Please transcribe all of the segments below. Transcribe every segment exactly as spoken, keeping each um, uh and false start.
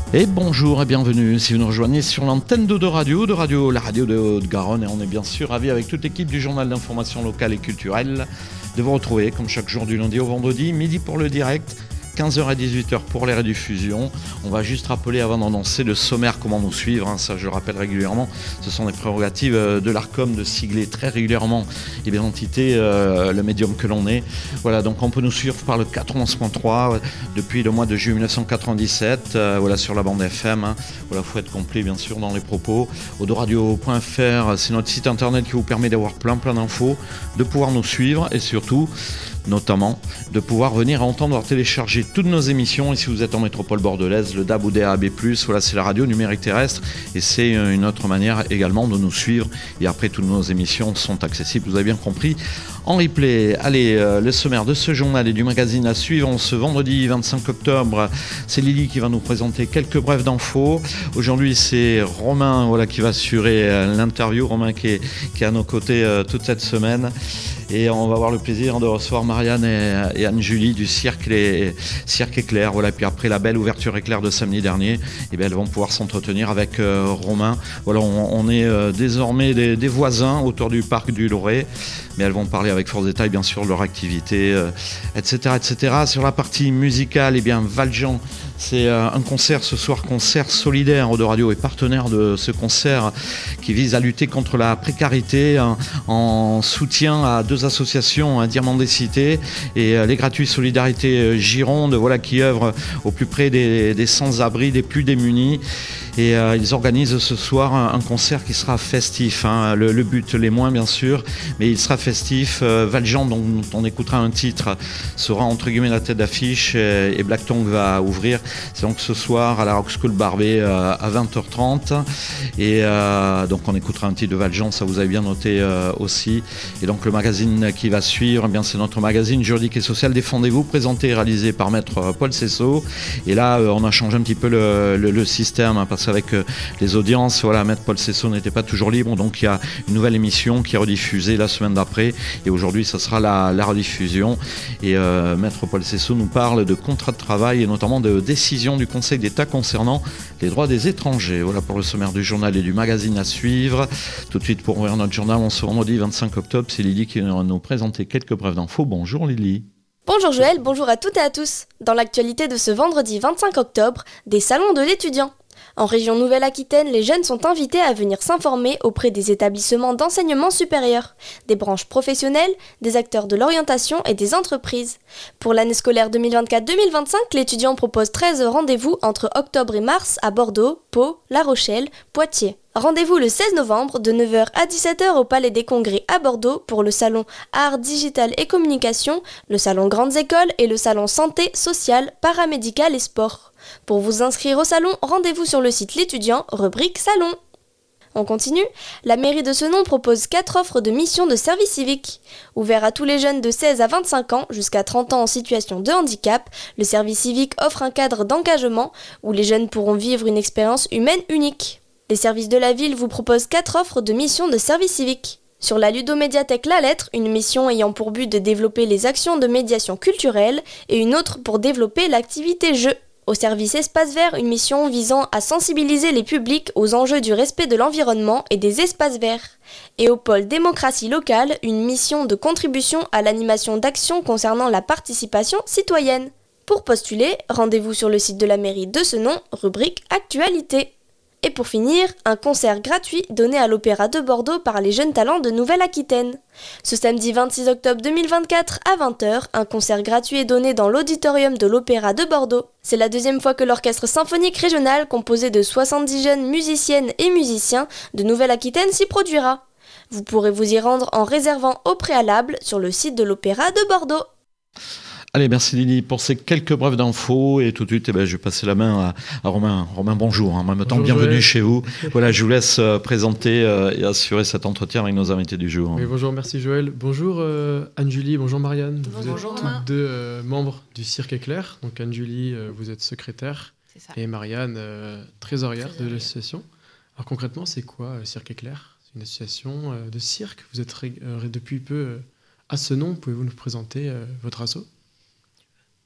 Et bonjour et bienvenue si vous nous rejoignez sur l'antenne de Radio, de Radio, la radio de Haute-Garonne. Et on est bien sûr ravis avec toute l'équipe du journal d'information locale et culturelle de vous retrouver comme chaque jour du lundi au vendredi, midi pour le direct, quinze heures à dix-huit heures pour les rediffusions. On va juste rappeler avant d'annoncer le sommaire, comment nous suivre, hein, ça je le rappelle régulièrement, ce sont des prérogatives de l'Arcom de sigler très régulièrement et bien l'entité, euh, le médium que l'on est. Voilà, donc on peut nous suivre par le quatre-vingt-onze point trois euh, depuis le mois de juillet dix-neuf cent quatre-vingt-dix-sept, euh, voilà, sur la bande F M. Hein. Voilà, faut être complet bien sûr dans les propos. Audoradio point F R, c'est notre site internet qui vous permet d'avoir plein plein d'infos, de pouvoir nous suivre et surtout notamment de pouvoir venir entendre télécharger toutes nos émissions. Et si vous êtes en métropole bordelaise, le D A B ou D A B plus, voilà, c'est la radio numérique terrestre et c'est une autre manière également de nous suivre. Et après, toutes nos émissions sont accessibles, vous avez bien compris, en replay. Allez, euh, le sommaire de ce journal et du magazine à suivre ce vendredi vingt-cinq octobre. C'est Lily qui va nous présenter quelques brèves d'infos. Aujourd'hui, c'est Romain, voilà, qui va assurer euh, l'interview. Romain qui est, qui est à nos côtés euh, toute cette semaine. Et on va avoir le plaisir de recevoir Marianne et, et Anne-Julie du Cirque, les, Cirque Éclair. Voilà. Puis après la belle ouverture éclair de samedi dernier, eh bien, elles vont pouvoir s'entretenir avec euh, Romain. Voilà, on, on est euh, désormais des, des voisins autour du parc du Loré, mais elles vont parler avec force détail, bien sûr, de leur activité, euh, et cetera, et cetera. Sur la partie musicale, eh bien, Valjean, c'est euh, un concert ce soir, concert solidaire. Audoradio est partenaire de ce concert qui vise à lutter contre la précarité hein, en soutien à deux associations, hein, Diamant des Cités et euh, les Gratuits Solidarité euh, Gironde, voilà, qui œuvrent au plus près des, des sans-abri, des plus démunis. Et euh, ils organisent ce soir un, un concert qui sera festif. Hein. Le, le but l'est moins, bien sûr, mais il sera festif. Euh, Valjean, dont on écoutera un titre, sera entre guillemets la tête d'affiche et, et Black Tongue va ouvrir. C'est donc ce soir à la Rock School Barbet euh, à vingt heures trente. Et euh, donc on écoutera un titre de Valjean, ça vous avez bien noté euh, aussi. Et donc le magazine qui va suivre, eh bien, c'est notre magazine juridique et social Défendez-vous, présenté et réalisé par maître Paul Cessot. Et là, euh, on a changé un petit peu le, le, le système, hein, parce qu'avec euh, les audiences, voilà, maître Paul Cessot n'était pas toujours libre. Donc il y a une nouvelle émission qui est rediffusée la semaine d'après. Et aujourd'hui, ça sera la, la rediffusion. Et euh, maître Paul Cessot nous parle de contrat de travail et notamment de décision du Conseil d'État concernant les droits des étrangers. Voilà pour le sommaire du journal et du magazine à suivre. Tout de suite pour ouvrir notre journal, on se vendredi vingt-cinq octobre, c'est Lily qui va nous présenter quelques brèves d'infos. Bonjour Lily. Bonjour Joël, bonjour à toutes et à tous. Dans l'actualité de ce vendredi vingt-cinq octobre, des salons de l'étudiant. En région Nouvelle-Aquitaine, les jeunes sont invités à venir s'informer auprès des établissements d'enseignement supérieur, des branches professionnelles, des acteurs de l'orientation et des entreprises. Pour l'année scolaire deux mille vingt-quatre deux mille vingt-cinq, l'étudiant propose treize rendez-vous entre octobre et mars à Bordeaux, Pau, La Rochelle, Poitiers. Rendez-vous le seize novembre de neuf heures à dix-sept heures au Palais des Congrès à Bordeaux pour le salon Art, Digital et Communication, le salon Grandes Écoles et le salon Santé, Sociale, Paramédicale et Sport. Pour vous inscrire au salon, rendez-vous sur le site L'étudiant, rubrique Salon. On continue. La mairie de Senon propose quatre offres de mission de service civique. Ouvert à tous les jeunes de seize à vingt-cinq ans jusqu'à trente ans en situation de handicap, le service civique offre un cadre d'engagement où les jeunes pourront vivre une expérience humaine unique. Les services de la ville vous proposent quatre offres de mission de service civique. Sur la ludomédiathèque La Lettre, une mission ayant pour but de développer les actions de médiation culturelle et une autre pour développer l'activité jeu. Au service Espace Vert, une mission visant à sensibiliser les publics aux enjeux du respect de l'environnement et des espaces verts. Et au pôle démocratie locale, une mission de contribution à l'animation d'actions concernant la participation citoyenne. Pour postuler, rendez-vous sur le site de la mairie de Senon, rubrique Actualité. Et pour finir, un concert gratuit donné à l'Opéra de Bordeaux par les jeunes talents de Nouvelle-Aquitaine. Ce samedi vingt-six octobre deux mille vingt-quatre à vingt heures, un concert gratuit est donné dans l'auditorium de l'Opéra de Bordeaux. C'est la deuxième fois que l'orchestre symphonique régional, composé de soixante-dix jeunes musiciennes et musiciens de Nouvelle-Aquitaine, s'y produira. Vous pourrez vous y rendre en réservant au préalable sur le site de l'Opéra de Bordeaux. Allez, merci Lily pour ces quelques brèves d'infos et tout de suite, eh ben, je vais passer la main à, à Romain. Romain, bonjour. En même temps, bonjour, bienvenue Joël. Chez vous. Voilà, je vous laisse euh, présenter euh, et assurer cet entretien avec nos invités du jour. Oui, bonjour, merci Joël. Bonjour euh, Anne-Julie, bonjour Marianne. Vous bonjour, êtes toutes deux euh, membres du Cirque Éclair. Donc Anne-Julie, euh, vous êtes secrétaire et Marianne, euh, trésorière, trésorière de l'association. Alors concrètement, c'est quoi euh, Cirque Éclair ? C'est une association euh, de cirque. Vous êtes ré- euh, depuis peu euh, à Senon. Pouvez-vous nous présenter euh, votre asso ?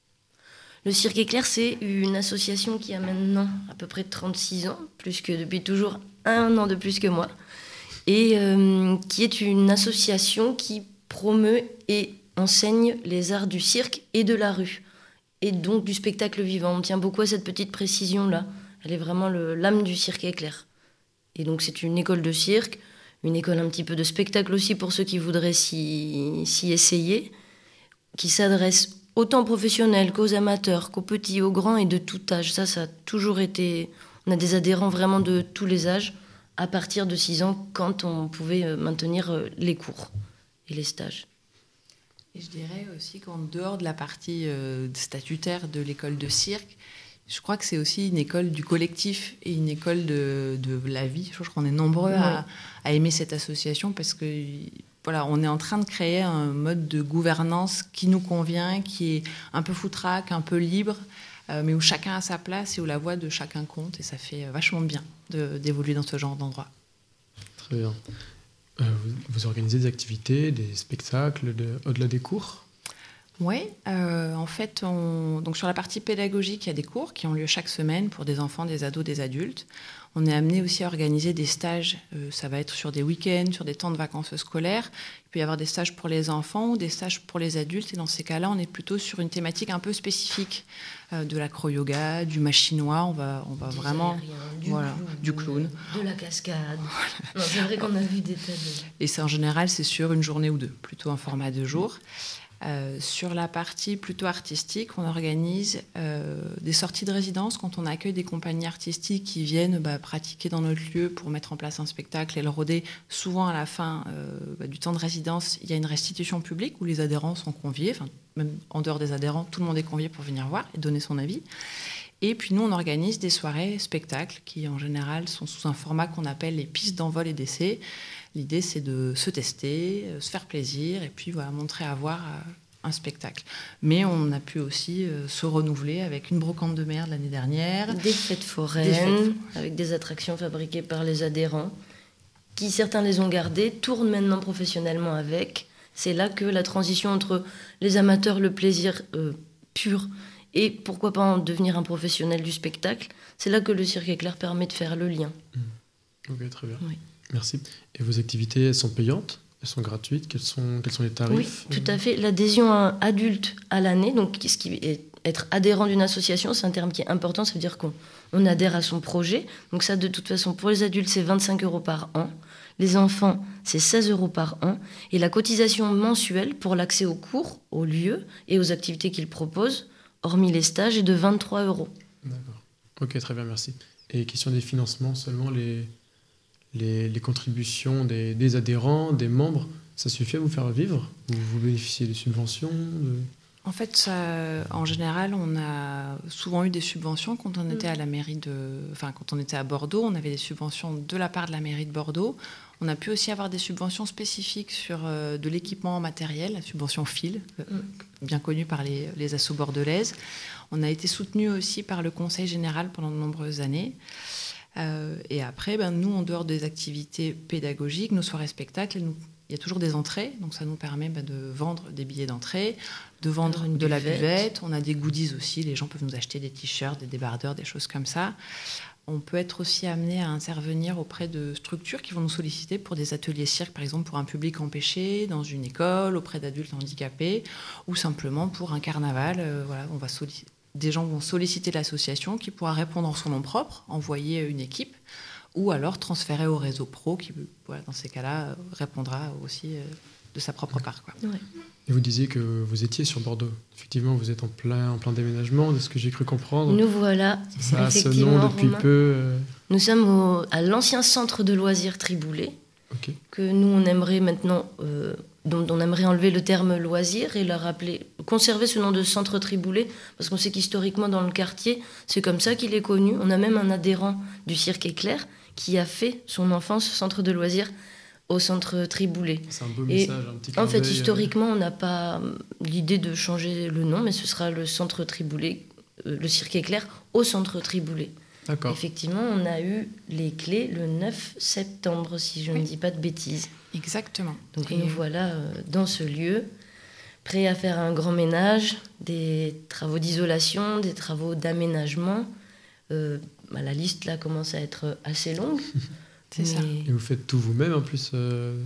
Le Cirque Éclair, c'est une association qui a maintenant à peu près trente-six ans, plus que depuis toujours un an de plus que moi, et euh, qui est une association qui promeut et enseigne les arts du cirque et de la rue, et donc du spectacle vivant. On tient beaucoup à cette petite précision-là. Elle est vraiment le, l'âme du Cirque Éclair. Et donc c'est une école de cirque, une école un petit peu de spectacle aussi pour ceux qui voudraient s'y, s'y essayer, qui s'adresse autant aux professionnels qu'aux amateurs, qu'aux petits, aux grands et de tout âge. Ça, ça a toujours été... On a des adhérents vraiment de tous les âges, à partir de six ans, quand on pouvait maintenir les cours et les stages. Et je dirais aussi qu'en dehors de la partie euh, statutaire de l'école de cirque, je crois que c'est aussi une école du collectif et une école de, de la vie. Je crois qu'on est nombreux oui. à, à aimer cette association parce que voilà, on est en train de créer un mode de gouvernance qui nous convient, qui est un peu foutraque, un peu libre, euh, mais où chacun a sa place et où la voix de chacun compte. Et ça fait vachement bien de, d'évoluer dans ce genre d'endroit. Très bien. Euh, vous, vous organisez des activités, des spectacles de, au-delà des cours ? Oui, euh, en fait, on, donc sur la partie pédagogique, il y a des cours qui ont lieu chaque semaine pour des enfants, des ados, des adultes. On est amené aussi à organiser des stages, euh, ça va être sur des week-ends, sur des temps de vacances scolaires. Il peut y avoir des stages pour les enfants ou des stages pour les adultes. Et dans ces cas-là, on est plutôt sur une thématique un peu spécifique, euh, de l'acro-yoga, du machinois. On va, on va du vraiment... aériens, du, voilà, clown, du clown. De la cascade. Non, c'est vrai qu'on a vu des tas de... Et c'est, en général, c'est sur une journée ou deux, plutôt en format de jour. Euh, sur la partie plutôt artistique, on organise euh, des sorties de résidence quand on accueille des compagnies artistiques qui viennent bah, pratiquer dans notre lieu pour mettre en place un spectacle et le roder. Souvent, à la fin euh, bah, du temps de résidence, il y a une restitution publique où les adhérents sont conviés. Enfin, même en dehors des adhérents, tout le monde est convié pour venir voir et donner son avis. Et puis nous, on organise des soirées spectacles qui, en général, sont sous un format qu'on appelle les pistes d'envol et d'essai. L'idée, c'est de se tester, se faire plaisir et puis voilà, montrer à voir un spectacle. Mais on a pu aussi euh, se renouveler avec une brocante de mer l'année dernière. Des fêtes foraines, des fêtes. Avec des attractions fabriquées par les adhérents, qui certains les ont gardées, tournent maintenant professionnellement avec. C'est là que la transition entre les amateurs, le plaisir euh, pur, et pourquoi pas en devenir un professionnel du spectacle, c'est là que le Cirque Éclair permet de faire le lien. Mmh. Ok, très bien. Oui. Merci. Et vos activités, elles sont payantes ? Elles sont gratuites ? Quels sont, quels sont les tarifs ? Oui, tout à fait. L'adhésion à adulte à l'année, donc ce qui est être adhérent d'une association, c'est un terme qui est important, ça veut dire qu'on on adhère à son projet. Donc ça, de toute façon, pour les adultes, c'est vingt-cinq euros par an. Les enfants, c'est seize euros par an. Et la cotisation mensuelle pour l'accès aux cours, aux lieux et aux activités qu'ils proposent, hormis les stages, est de vingt-trois euros. D'accord. Ok, très bien, merci. Et question des financements, seulement les... Les, les contributions des, des adhérents, des membres, ça suffit à vous faire vivre ? Vous, vous bénéficiez des subventions de... En fait, ça, en général, on a souvent eu des subventions quand on était à la mairie de... Enfin, quand on était à Bordeaux, on avait des subventions de la part de la mairie de Bordeaux. On a pu aussi avoir des subventions spécifiques sur euh, de l'équipement matériel, la subvention F I L, euh, bien connue par les, les assos bordelaises. On a été soutenu aussi par le Conseil général pendant de nombreuses années. Euh, et après, ben, nous, en dehors des activités pédagogiques, nos soirées spectacles, nous, il y a toujours des entrées, donc ça nous permet ben, de vendre des billets d'entrée, de vendre de buvette. la buvette. On a des goodies aussi, les gens peuvent nous acheter des t-shirts, des débardeurs, des choses comme ça. On peut être aussi amené à intervenir auprès de structures qui vont nous solliciter pour des ateliers cirque, par exemple pour un public empêché, dans une école, auprès d'adultes handicapés, ou simplement pour un carnaval. Euh, voilà, on va solliciter. Des gens vont solliciter l'association qui pourra répondre en son nom propre, envoyer une équipe, ou alors transférer au réseau pro qui, voilà, dans ces cas-là, répondra aussi de sa propre part, quoi. Ouais. Et vous disiez que vous étiez sur Bordeaux. Effectivement, vous êtes en plein, en plein déménagement, de ce que j'ai cru comprendre. Nous voilà, ça a ce nom depuis Romain. peu. Euh... Nous sommes au, à l'ancien centre de loisirs Triboulet, okay. que nous, on aimerait maintenant... Euh, dont on aimerait enlever le terme loisir et leur appeler, conserver ce nom de centre Triboulet, parce qu'on sait qu'historiquement dans le quartier, c'est comme ça qu'il est connu. On a même un adhérent du Cirque Éclair qui a fait son enfance centre de loisirs au centre Triboulet. C'est un beau message, un petit clin en fait, d'œil, historiquement, on n'a pas l'idée de changer le nom, mais ce sera le centre Triboulet, euh, le Cirque Éclair au centre Triboulet. D'accord. Effectivement, on a eu les clés le neuf septembre, si je oui. ne dis pas de bêtises. Exactement. Donc et nous voilà euh, dans ce lieu prêt à faire un grand ménage, des travaux d'isolation, des travaux d'aménagement. Euh, bah, la liste là commence à être assez longue. C'est mais... ça. Et vous faites tout vous-même en plus euh...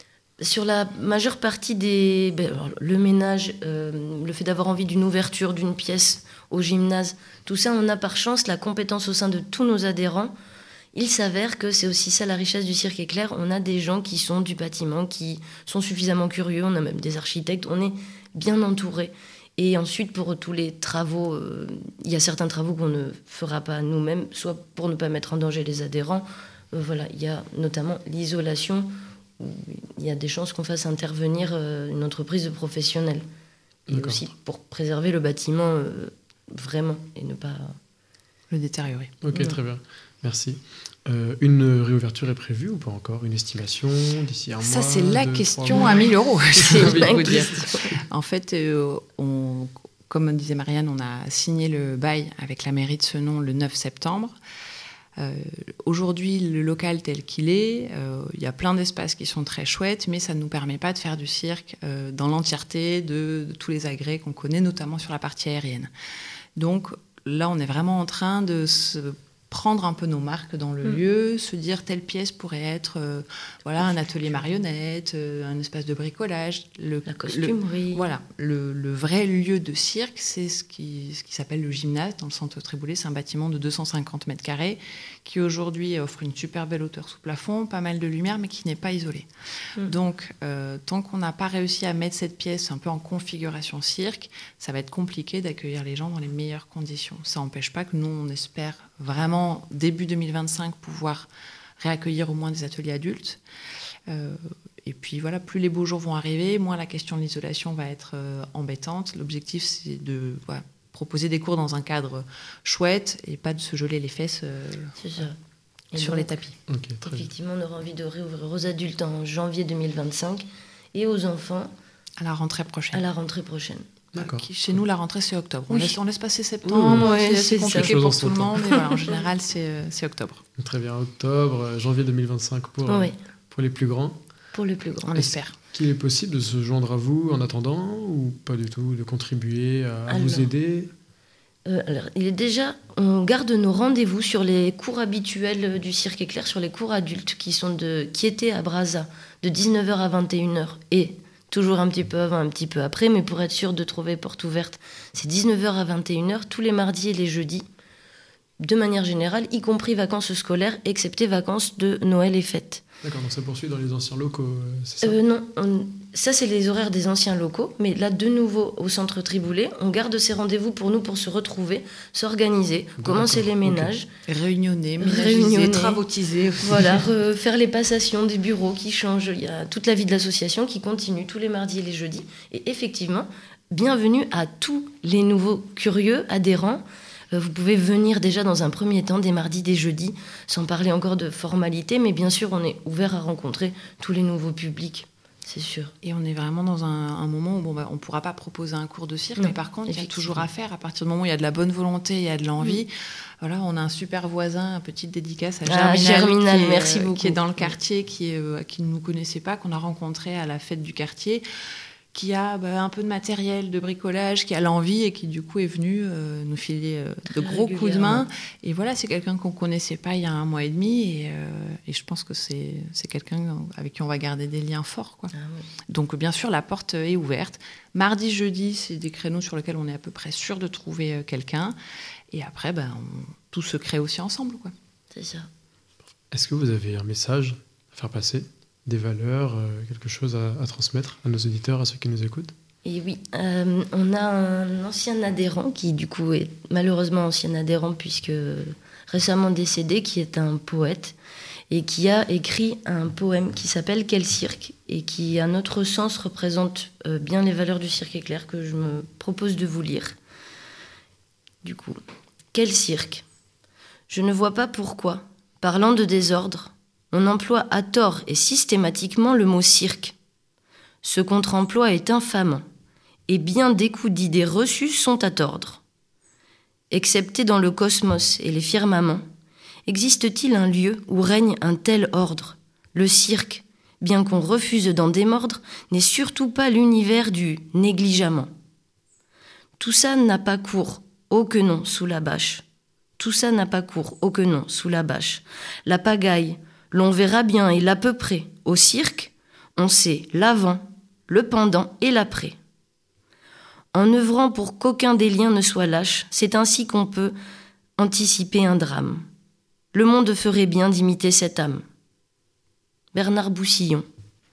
Sur la majeure partie des... Ben, alors, le ménage, euh, le fait d'avoir envie d'une ouverture d'une pièce au gymnase, tout ça, on a par chance la compétence au sein de tous nos adhérents. Il s'avère que c'est aussi ça la richesse du Cirque Éclair. On a des gens qui sont du bâtiment, qui sont suffisamment curieux, on a même des architectes, on est bien entourés. Et ensuite, pour tous les travaux, euh, il y a certains travaux qu'on ne fera pas nous-mêmes, soit pour ne pas mettre en danger les adhérents. Euh, voilà, il y a notamment l'isolation, où il y a des chances qu'on fasse intervenir euh, une entreprise de professionnels. Et D'accord. aussi pour préserver le bâtiment euh, vraiment et ne pas le détériorer. Ok, Ouais. très bien. Merci. Euh, une réouverture est prévue ou pas encore? Une estimation d'ici un mois? Ça, c'est la deux, question trois mois à mille euros. J'ai envie de la vous dire. question. En fait, euh, on, comme disait Marianne, on a signé le bail avec la mairie de Senon le neuf septembre. Euh, aujourd'hui, le local tel qu'il est, euh, il y a plein d'espaces qui sont très chouettes, mais ça ne nous permet pas de faire du cirque euh, dans l'entièreté de, de tous les agrès qu'on connaît, notamment sur la partie aérienne. Donc là, on est vraiment en train de se prendre un peu nos marques dans le mmh. lieu, se dire telle pièce pourrait être euh, voilà, un atelier marionnette, euh, un espace de bricolage. Le, la costumerie. Le, voilà, le, le vrai lieu de cirque, c'est ce qui, ce qui s'appelle le gymnase dans le centre Triboulet. C'est un bâtiment de deux cent cinquante mètres carrés qui aujourd'hui offre une super belle hauteur sous plafond, pas mal de lumière, mais qui n'est pas isolé. Mmh. Donc, euh, tant qu'on n'a pas réussi à mettre cette pièce un peu en configuration cirque, ça va être compliqué d'accueillir les gens dans les meilleures conditions. Ça n'empêche pas que nous, on espère vraiment, début deux mille vingt-cinq, pouvoir réaccueillir au moins des ateliers adultes. Euh, et puis voilà, plus les beaux jours vont arriver, moins la question de l'isolation va être euh, embêtante. L'objectif, c'est de voilà, proposer des cours dans un cadre chouette et pas de se geler les fesses euh, c'est ça. Et sur donc, les tapis. Okay, très effectivement, bien. On aura envie de réouvrir aux adultes en janvier deux mille vingt-cinq et aux enfants à la rentrée prochaine. À la rentrée prochaine. D'accord. Qui, chez nous, la rentrée, c'est octobre. Oui. On, laisse, on laisse passer septembre, oui, c'est, oui, c'est compliqué pour tout le monde, mais voilà, en général, c'est, c'est octobre. Très bien, octobre, janvier deux mille vingt-cinq pour, oui. euh, pour les plus grands. Pour les plus grands, on l'espère. Qu'il est possible de se joindre à vous en attendant ou pas du tout, de contribuer à, à alors, vous aider euh, alors, il est déjà, on garde nos rendez-vous sur les cours habituels du Cirque Éclair, sur les cours adultes qui, sont de, qui étaient à Brazza de dix-neuf heures à vingt et une heures et toujours un petit peu avant, un petit peu après, mais pour être sûr de trouver porte ouverte, c'est dix-neuf heures à vingt et une heures, tous les mardis et les jeudis, de manière générale, y compris vacances scolaires, excepté vacances de Noël et fêtes. D'accord, donc ça poursuit dans les anciens locaux, c'est ça euh, Non, on, ça c'est les horaires des anciens locaux, mais là, de nouveau, au centre Triboulet, on garde ces rendez-vous pour nous, pour se retrouver, s'organiser, D'accord, commencer les ménages. Okay. Réunionner, réunioniser, travautiser. Voilà, faire les passations des bureaux qui changent. Il y a toute la vie de l'association qui continue tous les mardis et les jeudis. Et effectivement, bienvenue à tous les nouveaux curieux, adhérents. Vous pouvez venir déjà dans un premier temps, des mardis, des jeudis, sans parler encore de formalités, mais bien sûr, on est ouvert à rencontrer tous les nouveaux publics, c'est sûr. Et on est vraiment dans un, un moment où bon, bah, on ne pourra pas proposer un cours de cirque, non, mais par contre, il y a toujours à faire. À partir du moment où il y a de la bonne volonté, il y a de l'envie. Oui. Voilà, on a un super voisin, une petite dédicace à Germinal, ah, Germinal qui, est, merci beaucoup. qui est dans le quartier, qui, est, euh, qui ne nous connaissait pas, qu'on a rencontré à la fête du quartier, qui a bah, un peu de matériel de bricolage, qui a l'envie et qui du coup est venu euh, nous filer euh, de gros coups de main. Et voilà, c'est quelqu'un qu'on ne connaissait pas il y a un mois et demi et, euh, et je pense que c'est, c'est quelqu'un avec qui on va garder des liens forts, quoi. Ah, oui. Donc bien sûr, la porte est ouverte. Mardi, jeudi, c'est des créneaux sur lesquels on est à peu près sûr de trouver euh, quelqu'un. Et après, bah, on, tout se crée aussi ensemble, quoi. C'est ça. Est-ce que vous avez un message à faire passer ? Des valeurs, euh, quelque chose à, à transmettre à nos auditeurs, à ceux qui nous écoutent? Et oui, euh, on a un ancien adhérent qui du coup est malheureusement ancien adhérent puisque récemment décédé, qui est un poète et qui a écrit un poème qui s'appelle « Quel cirque ?» et qui à notre sens représente euh, bien les valeurs du Cirque Éclair que je me propose de vous lire. Du coup, « Quel cirque ? Je ne vois pas pourquoi, parlant de désordre, on emploie à tort et systématiquement le mot « cirque ». Ce contre-emploi est infamant, et bien des coups d'idées reçues sont à tordre. Excepté dans le cosmos et les firmaments, existe-t-il un lieu où règne un tel ordre, le cirque, bien qu'on refuse d'en démordre, n'est surtout pas l'univers du négligemment. Tout ça n'a pas cours, oh que non, sous la bâche. Tout ça n'a pas cours, oh que non, sous la bâche. La pagaille, l'on verra bien et l'à peu près. Au cirque, on sait l'avant, le pendant et l'après. En œuvrant pour qu'aucun des liens ne soit lâche, c'est ainsi qu'on peut anticiper un drame. Le monde ferait bien d'imiter cette âme. Bernard Boussillon.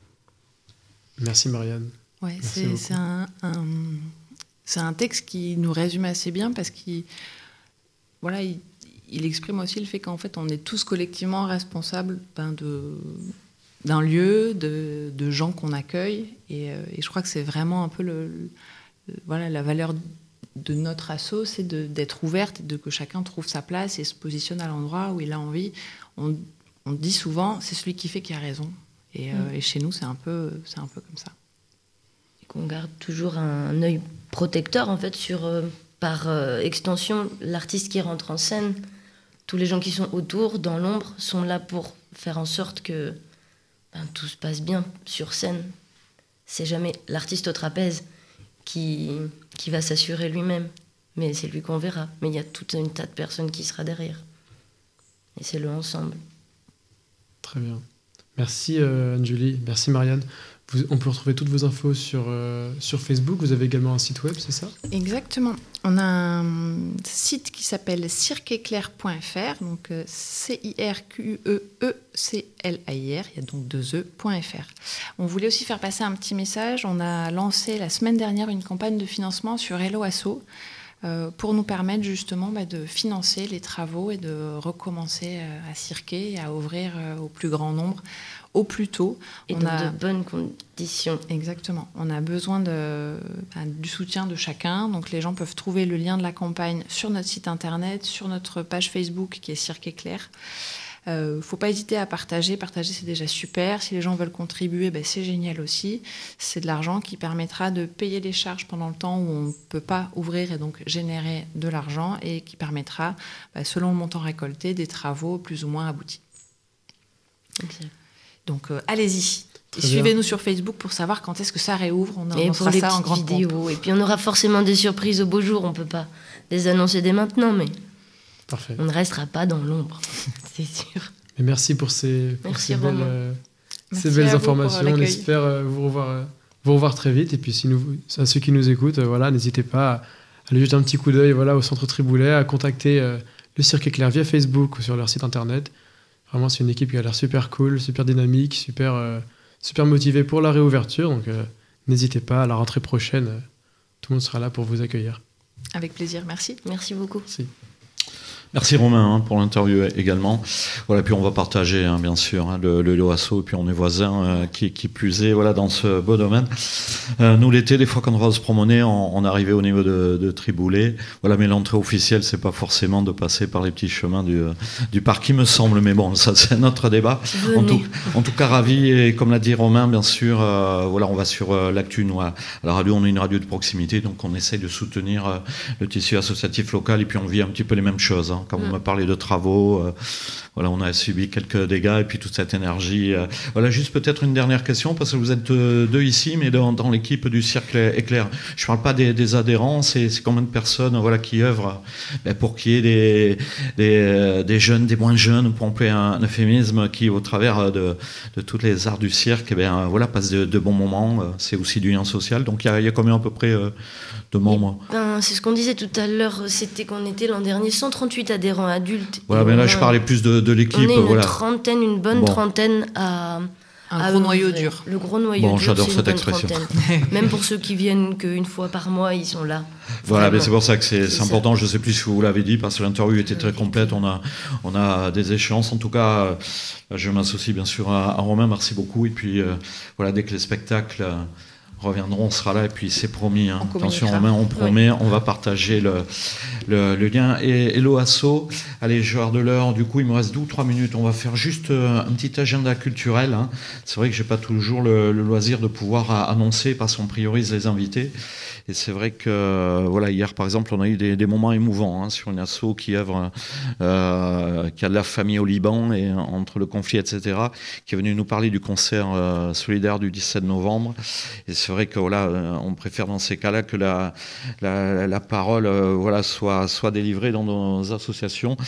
Merci Marianne. Ouais, Merci c'est, c'est, un, un, c'est un texte qui nous résume assez bien parce qu'il voilà, il, il exprime aussi le fait qu'en fait on est tous collectivement responsables ben, de, d'un lieu, de, de gens qu'on accueille et, et je crois que c'est vraiment un peu le, le, voilà, la valeur de notre asso, c'est de, d'être ouverte et de que chacun trouve sa place et se positionne à l'endroit où il a envie. On, on dit souvent, c'est celui qui fait qui a raison. Et, mmh. euh, et chez nous, c'est un peu, c'est un peu comme ça. Et qu'on garde toujours un œil protecteur, en fait, sur, euh, par euh, extension, l'artiste qui rentre en scène. Tous les gens qui sont autour, dans l'ombre, sont là pour faire en sorte que ben, tout se passe bien sur scène. C'est jamais l'artiste au trapèze qui, qui va s'assurer lui-même. Mais c'est lui qu'on verra. Mais il y a tout un tas de personnes qui sera derrière. Et c'est le ensemble. Très bien. Merci euh, Anne-Julie, merci Marianne. Vous, on peut retrouver toutes vos infos sur, euh, sur Facebook. Vous avez également un site web, c'est ça ? Exactement. On a un site qui s'appelle cirque éclair point f r, donc euh, C I R Q E E C L A I R, il y a donc deux E, .fr. On voulait aussi faire passer un petit message. On a lancé la semaine dernière une campagne de financement sur Hello Asso euh, pour nous permettre justement bah, de financer les travaux et de recommencer euh, à cirquer et à ouvrir euh, au plus grand nombre au plus tôt. Et on dans a... de bonnes conditions. Exactement. On a besoin de, ben, du soutien de chacun. Donc les gens peuvent trouver le lien de la campagne sur notre site internet, sur notre page Facebook qui est Cirque Éclair. Il euh, ne faut pas hésiter à partager. Partager, c'est déjà super. Si les gens veulent contribuer, ben, c'est génial aussi. C'est de l'argent qui permettra de payer les charges pendant le temps où on ne peut pas ouvrir et donc générer de l'argent et qui permettra, ben, selon le montant récolté, des travaux plus ou moins aboutis. Okay. Donc euh, allez-y. Très et suivez-nous bien. sur Facebook pour savoir quand est-ce que ça réouvre. On et annoncera pour les ça en grande vidéos. pompe. Et puis on aura forcément des surprises au beau jour. On ne peut pas les annoncer dès maintenant, mais Parfait. on ne restera pas dans l'ombre, c'est sûr. Et merci pour ces, pour Merci, ces belles, Romain. euh, Merci ces belles à vous pour informations. On l'accueil. espère euh, vous, revoir, euh, vous revoir très vite. Et puis si nous, à ceux qui nous écoutent, euh, voilà, n'hésitez pas à aller jeter un petit coup d'œil voilà, au Centre Triboulet, à contacter euh, le Cirque Éclair via Facebook ou sur leur site internet. Vraiment, c'est une équipe qui a l'air super cool, super dynamique, super, euh, super motivée pour la réouverture. Donc, euh, n'hésitez pas, à la rentrée prochaine, euh, tout le monde sera là pour vous accueillir. Avec plaisir, merci. Merci beaucoup. Merci. Merci Romain hein, pour l'interview également. Voilà, puis on va partager hein, bien sûr hein, le, le Hello Asso, et puis on est voisins euh, qui, qui plus est voilà, dans ce beau domaine. Euh, nous l'été, des fois quand on va se promener, on, on arrivait au niveau de, de Triboulet. Voilà, mais l'entrée officielle, c'est pas forcément de passer par les petits chemins du, du parc, il me semble. Mais bon, ça c'est notre débat. En tout, en tout cas, ravi et comme l'a dit Romain, bien sûr, euh, voilà, on va sur euh, l'actu. Nous, à la radio, on est une radio de proximité, donc on essaye de soutenir euh, le tissu associatif local et puis on vit un petit peu les mêmes choses. Hein. Quand vous me parlez de travaux, euh, voilà, on a subi quelques dégâts et puis toute cette énergie. Euh, voilà, juste peut-être une dernière question parce que vous êtes deux, deux ici, mais dans, dans l'équipe du Cirque Éclair. Je ne parle pas des, des adhérents, c'est, c'est combien de personnes voilà, qui œuvrent ben, pour qu'il y ait des, des, des jeunes, des moins jeunes, pour employer un, un euphémisme, qui au travers de, de tous les arts du cirque, ben, voilà, passent de, de bons moments. C'est aussi du lien social. Donc il y, y a combien à peu près euh, de membres? Ben, c'est ce qu'on disait tout à l'heure, c'était qu'on était l'an dernier cent trente-huit adhérents adultes. Voilà, mais là je parlais plus de, de l'équipe. On est une voilà. trentaine, une bonne bon. trentaine à... Un à gros noyau vrai. dur. Le gros noyau bon, dur, j'adore c'est cette une expression. Même pour ceux qui viennent qu'une fois par mois, ils sont là. Voilà, mais c'est pour ça que c'est, c'est, c'est important. Je ne sais plus si vous l'avez dit, parce que l'interview était très complète. On a, on a des échéances. En tout cas, je m'associe bien sûr à, à Romain. Merci beaucoup. Et puis, euh, voilà, dès que les spectacles reviendront, on sera là et puis c'est promis. Hein. Attention Romain, on promet, oui. On va partager le, le, le lien. Et hello Asso, allez, je regarde l'heure, du coup il me reste deux ou trois minutes, on va faire juste un petit agenda culturel. Hein. C'est vrai que j'ai pas toujours le, le loisir de pouvoir annoncer parce qu'on priorise les invités. Et c'est vrai que voilà, hier par exemple on a eu des, des moments émouvants hein, sur une asso qui œuvre, euh, qui a de la famille au Liban et entre le conflit et cetera, qui est venu nous parler du concert euh, solidaire du dix-sept novembre. Et c'est vrai que voilà, on préfère dans ces cas-là que la, la, la parole euh, voilà, soit, soit délivrée dans nos associations.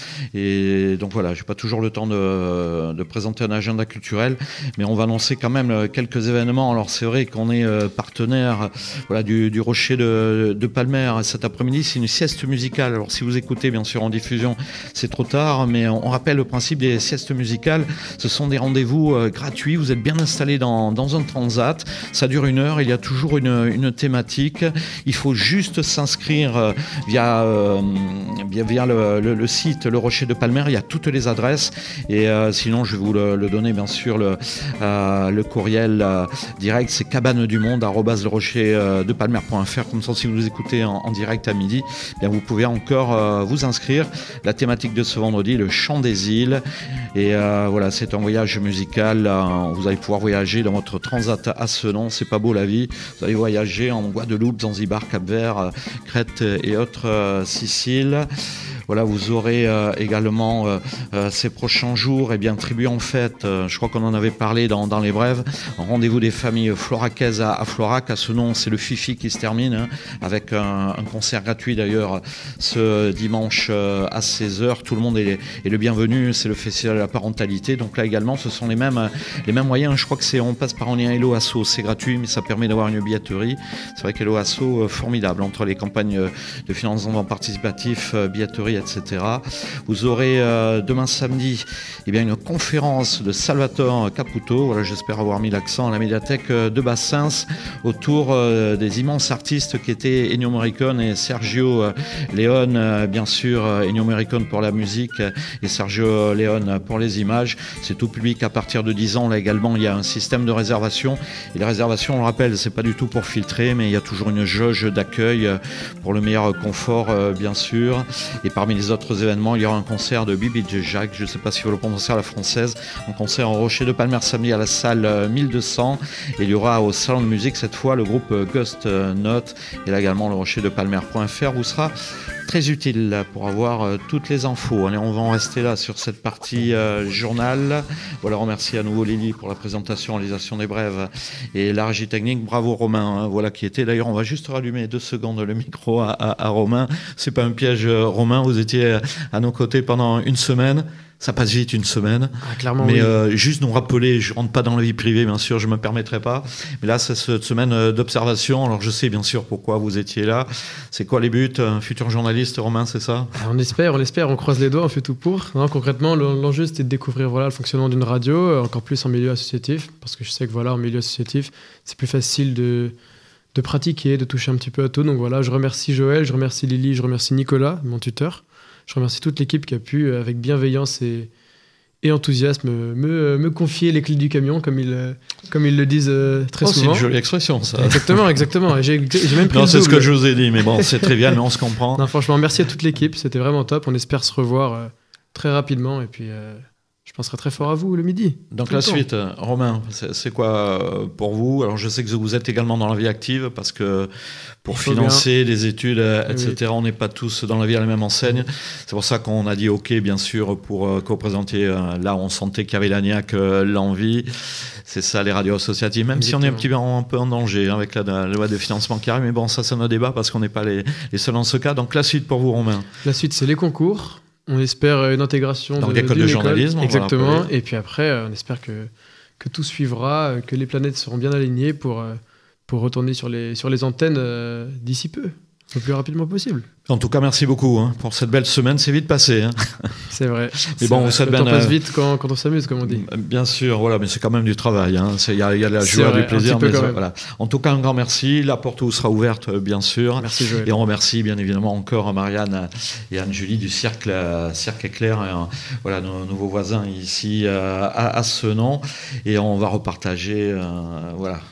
Et donc voilà, j'ai pas toujours le temps de, de présenter un agenda culturel, mais on va annoncer quand même quelques événements. Alors c'est vrai qu'on est partenaire voilà, du, du Rocher De, de Palmer cet après-midi, c'est une sieste musicale. Alors si vous écoutez bien sûr en diffusion, c'est trop tard, mais on, on rappelle le principe des siestes musicales. Ce sont des rendez-vous euh, gratuits. Vous êtes bien installé dans, dans un transat. Ça dure une heure. Il y a toujours une, une thématique. Il faut juste s'inscrire euh, via, euh, via, via le, le, le site Le Rocher de Palmer. Il y a toutes les adresses. Et euh, sinon, je vais vous le, le donner bien sûr le, euh, le courriel euh, direct. C'est cabane du monde arobase le rocher de palmer point f r. Comme ça, si vous nous écoutez en, en direct à midi, bien vous pouvez encore euh, vous inscrire. La thématique de ce vendredi, le chant des îles. Et euh, voilà, c'est un voyage musical. Euh, vous allez pouvoir voyager dans votre transat à Senon. C'est pas beau la vie. Vous allez voyager en Guadeloupe, Zanzibar, Cap-Vert, euh, Crète et autres euh, Siciles. Voilà, vous aurez euh, également euh, euh, ces prochains jours, eh bien, Tribu en fête, euh, je crois qu'on en avait parlé dans, dans les brèves, un rendez-vous des familles floraquaises à, à Florac. À Senon, c'est le Fifi qui se termine, hein, avec un, un concert gratuit d'ailleurs ce dimanche euh, à seize heures. Tout le monde est, est le bienvenu, c'est le festival de la parentalité. Donc là également, ce sont les mêmes, les mêmes moyens. Je crois que c'est, on passe par un lien Hello Asso, c'est gratuit, mais ça permet d'avoir une billetterie. C'est vrai qu'Hello Asso, euh, formidable, entre les campagnes de financement participatif, euh, billetterie, et cetera. Vous aurez euh, demain samedi eh bien, une conférence de Salvatore Caputo. Voilà, j'espère avoir mis l'accent à la médiathèque de Bassins autour euh, des immenses artistes qui étaient Ennio Morricone et Sergio Leone, euh, bien sûr Ennio Morricone pour la musique et Sergio Leone pour les images. C'est tout public à partir de dix ans. Là également, il y a un système de réservation. Et les réservations, on le rappelle, c'est pas du tout pour filtrer, mais il y a toujours une jauge d'accueil pour le meilleur confort, euh, bien sûr. Et parmi les autres événements, il y aura un concert de Bibi Jacques, je ne sais pas si vous le prononcez à la française, un concert au Rocher de Palmer samedi à la salle mille deux cents. Et il y aura au salon de musique cette fois le groupe Ghost Note. Et là également le rocher de palmer point f r vous sera très utile pour avoir euh, toutes les infos. Allez, on va en rester là sur cette partie euh, journal. Voilà, remercie à nouveau Lily pour la présentation, réalisation des brèves et la régie technique. Bravo Romain, hein, voilà qui était. D'ailleurs, on va juste rallumer deux secondes le micro à, à, à Romain. C'est pas un piège, Romain. Vous étiez à nos côtés pendant une semaine. Ça passe vite une semaine, ah, clairement, mais oui. euh, juste nous rappeler, je rentre pas dans la vie privée, bien sûr, je me permettrai pas. Mais là, c'est cette semaine d'observation. Alors, je sais bien sûr pourquoi vous étiez là. C'est quoi les buts? Un futur journaliste, Romain, c'est ça? On espère, on espère, on croise les doigts, on fait tout pour. Non, concrètement, l'enjeu c'était de découvrir voilà le fonctionnement d'une radio, encore plus en milieu associatif, parce que je sais que voilà en milieu associatif, c'est plus facile de de pratiquer, de toucher un petit peu à tout. Donc voilà, je remercie Joël, je remercie Lily, je remercie Nicolas, mon tuteur. Je remercie toute l'équipe qui a pu, avec bienveillance et, et enthousiasme, me, me confier les clés du camion, comme ils, comme ils le disent très oh, souvent. C'est une jolie expression, ça. Exactement, exactement. J'ai, j'ai même pris non, le c'est double. ce que je vous ai dit, mais bon, c'est trivial, mais on se comprend. Non, franchement, merci à toute l'équipe, c'était vraiment top. On espère se revoir euh, très rapidement, et puis euh, je penserai très fort à vous le midi. Donc la suite, Romain, c'est, c'est quoi pour vous? Alors je sais que vous êtes également dans la vie active, parce que pour financer bien. des études, et cetera, oui. On n'est pas tous dans la vie à la même enseigne. C'est pour ça qu'on a dit OK, bien sûr, pour euh, que vous présentiez. Euh, là, on sentait qu'il y avait la niaque, euh, l'envie. C'est ça, les radios associatives. Même Exactement. Si on est un petit peu en, un peu en danger hein, avec la, la loi de financement qui arrive. Mais bon, ça, c'est un débat parce qu'on n'est pas les, les seuls dans ce cas. Donc la suite pour vous, Romain? La suite, c'est les concours. On espère une intégration dans de, l'école de journalisme. Exactement. Et puis après, on espère que, que tout suivra, que les planètes seront bien alignées pour, pour retourner sur les, sur les antennes euh, d'ici peu, le plus rapidement possible. En tout cas, merci beaucoup hein, pour cette belle semaine. C'est vite passé. Hein. C'est vrai. Mais bon, vrai. Le temps passe vite quand, quand on s'amuse, comme on dit. Bien sûr, voilà, mais c'est quand même du travail. Il y a, y a de la joie, du plaisir. Mais voilà. En tout cas, un grand merci. La porte vous sera ouverte, bien sûr. Merci, Joël. Et on remercie bien évidemment encore Marianne et Anne-Julie du Cirque, Cirque Éclair, et, voilà, nos nouveaux voisins ici à, à Senon. Et on va repartager, euh, voilà.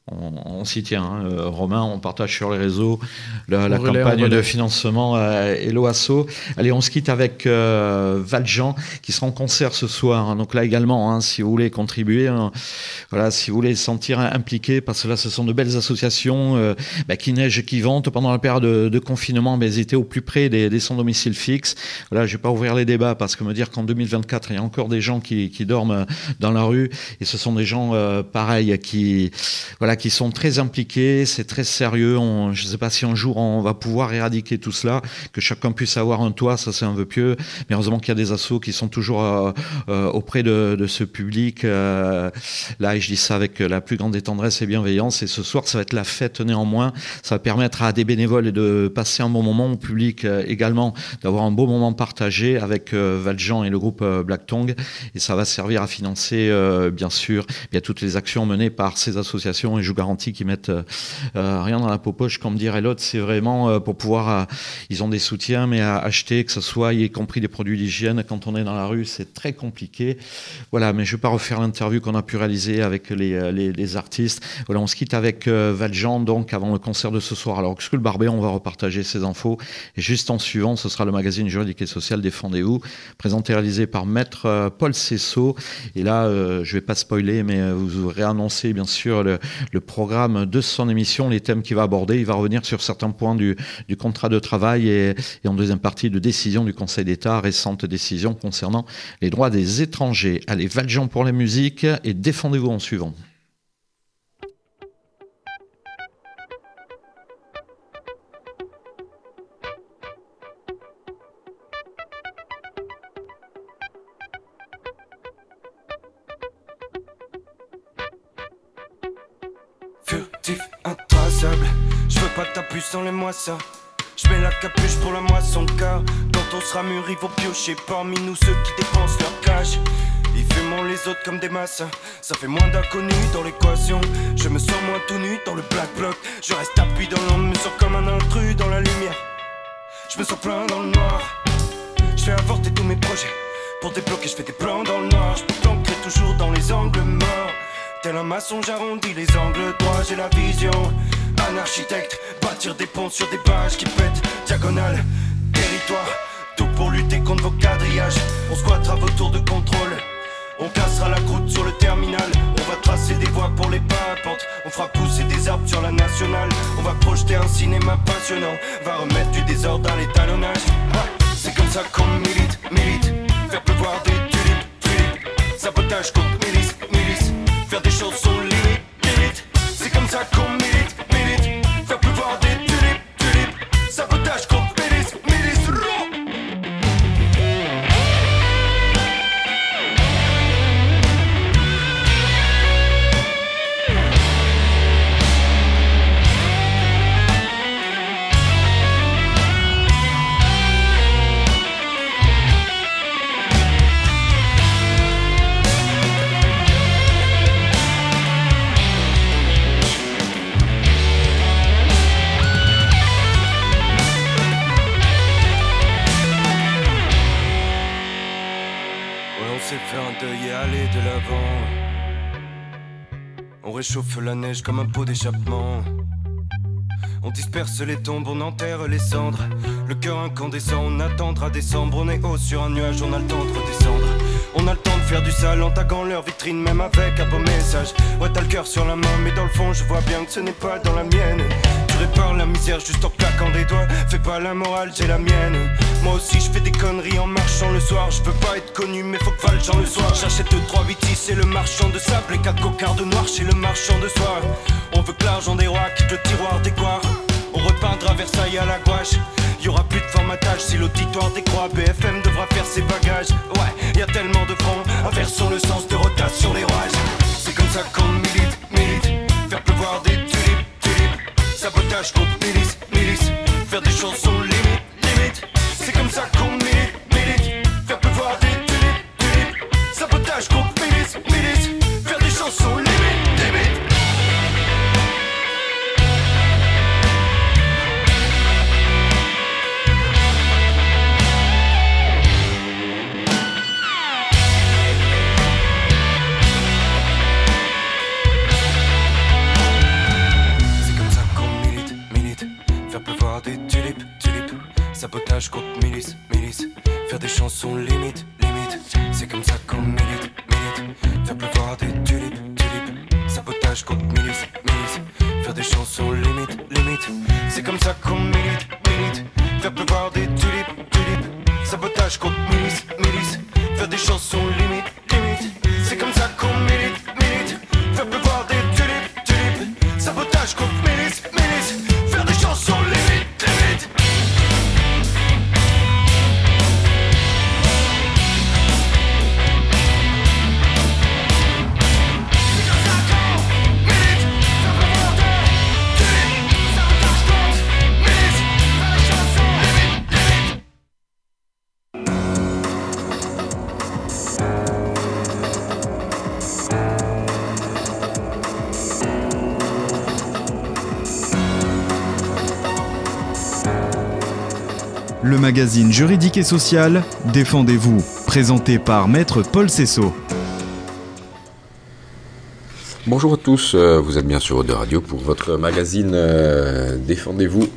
On, on s'y tient, hein. euh, Romain, on partage sur les réseaux la, la relais, campagne de financement euh, Hello Asso. Allez, on se quitte avec euh, Valjean qui sera en concert ce soir. Hein. Donc là également, hein, si vous voulez contribuer, hein, voilà, si vous voulez se sentir impliqué, parce que là, ce sont de belles associations euh, bah, qui neigent, qui ventent. Pendant la période de, de confinement, bah, ils étaient au plus près des, des sans domicile fixe. Voilà, je ne vais pas ouvrir les débats parce que me dire qu'en deux mille vingt-quatre, il y a encore des gens qui, qui dorment dans la rue, et ce sont des gens euh, pareils qui, voilà, qui sont très impliqués, c'est très sérieux. On, je ne sais pas si un jour on va pouvoir éradiquer tout cela, que chacun puisse avoir un toit, ça c'est un vœu pieux, mais heureusement qu'il y a des assos qui sont toujours euh, euh, auprès de, de ce public. Euh, là, et je dis ça avec la plus grande tendresse et bienveillance, et ce soir ça va être la fête néanmoins, ça va permettre à des bénévoles de passer un bon moment, au public euh, également d'avoir un beau moment partagé avec euh, Valjean et le groupe euh, Black Tongue, et ça va servir à financer euh, bien sûr bien toutes les actions menées par ces associations, et je vous garantis qu'ils mettent euh, rien dans la poche, comme dirait l'autre. C'est vraiment euh, pour pouvoir, euh, ils ont des soutiens, mais à acheter, que ce soit, y compris des produits d'hygiène, quand on est dans la rue, c'est très compliqué. Voilà, mais je ne vais pas refaire l'interview qu'on a pu réaliser avec les, les, les artistes. Voilà, on se quitte avec euh, Valjean, donc, avant le concert de ce soir. Alors, Skull Barbet, on va repartager ces infos. Et juste en suivant, ce sera le magazine juridique et social Défendez-vous, présenté et réalisé par Maître euh, Paul Cessot. Et là, euh, je ne vais pas spoiler, mais euh, vous aurez annoncé, bien sûr, le, le programme de son émission, les thèmes qu'il va aborder. Il va revenir sur certains points du, du contrat de travail et, et en deuxième partie de décision du Conseil d'État, récente décision concernant les droits des étrangers. Allez, Valjean pour la musique et Défendez-vous en suivant. Furtif, intraçable, je veux pas ta puce dans les moissons. Je mets la capuche pour la moisson car quand on sera mûr ils vont piocher parmi nous ceux qui dépensent leur cash. Ils fumons les autres comme des massins, ça fait moins d'inconnus dans l'équation. Je me sens moins tout nu dans le black bloc. Je reste appuyé dans l'ombre, me sens comme un intrus dans la lumière. Je me sens plein dans le noir. Je fais avorter tous mes projets. Pour débloquer je fais des plans dans le noir. Je peux planquer toujours dans les angles morts. Tel un maçon j'arrondis les angles droits, j'ai la vision. Un architecte, bâtir des ponts sur des pages qui pètent. Diagonale, territoire, tout pour lutter contre vos quadrillages. On squattera vos tours de contrôle. On cassera la croûte sur le terminal. On va tracer des voies pour les parapentes. On fera pousser des arbres sur la nationale. On va projeter un cinéma passionnant. Va remettre du désordre dans l'étalonnage. Ah, c'est comme ça qu'on milite, milite. Faire pleuvoir des tulipes, tulipes. Sabotage contre milice, milice. Faire des choses sans limite, limite. C'est comme ça qu'on milite, milite. Faire pleuvoir des tulipes, tulipes. Sabotage contre milice, milice. Faire un deuil et aller de l'avant. On réchauffe la neige comme un pot d'échappement. On disperse les tombes, on enterre les cendres. Le cœur incandescent, on attendra décembre. On est haut sur un nuage, on a le temps de redescendre. On a le temps de faire du sale en taguant leur vitrine, même avec un beau message. Ouais, t'as le cœur sur la main, mais dans le fond, je vois bien que ce n'est pas dans la mienne. Tu répares la misère juste en claquant des doigts. Fais pas la morale, j'ai la mienne. Moi aussi, je fais des conneries en marchant le soir. Je veux pas être connu, mais faut que Valjean le soir. J'achète deux, trois, huit, six et le marchand de sable. Et quatre cocards de noir chez le marchand de soir. On veut que l'argent des rois quitte le tiroir des goires. On repeindra Versailles à la gouache. Y'aura plus de formatage si l'auditoire décroît. B F M devra faire ses bagages. Ouais, y a tellement de fronts. Inversons le sens de rotation des rouages. C'est comme ça qu'on milite, milite. Faire pleuvoir des tulipes, tulipes. Sabotage contre milice, milice. Faire des chansons limite, limite. C'est comme ça qu'on milite, milite. Faire pleuvoir des tulipes, tulipes. Sabotage contre milice, milice. Faire des chansons limite, limite. Sabotage contre milice, milice. Faire des chansons limite, limite. C'est comme ça qu'on milite, milite. Faire pleuvoir des tulipes, tulipes. Sabotage contre milice, milice. Faire des chansons limite, limite. C'est comme ça qu'on milite, milite. Faire pleuvoir des tulipes, tulipes. Sabotage contre milice, milice. Faire des chansons limite, limite. C'est comme ça qu'on milite, milite. Faire pleuvoir des tulipes, tulipes. Sabotage contre milice, milice. Faire des chansons limite, limite. Le magazine juridique et social, Défendez-vous, présenté par Maître Paul Cessot. Bonjour à tous, vous êtes bien sur Eau de Radio pour votre magazine euh, Défendez-vous.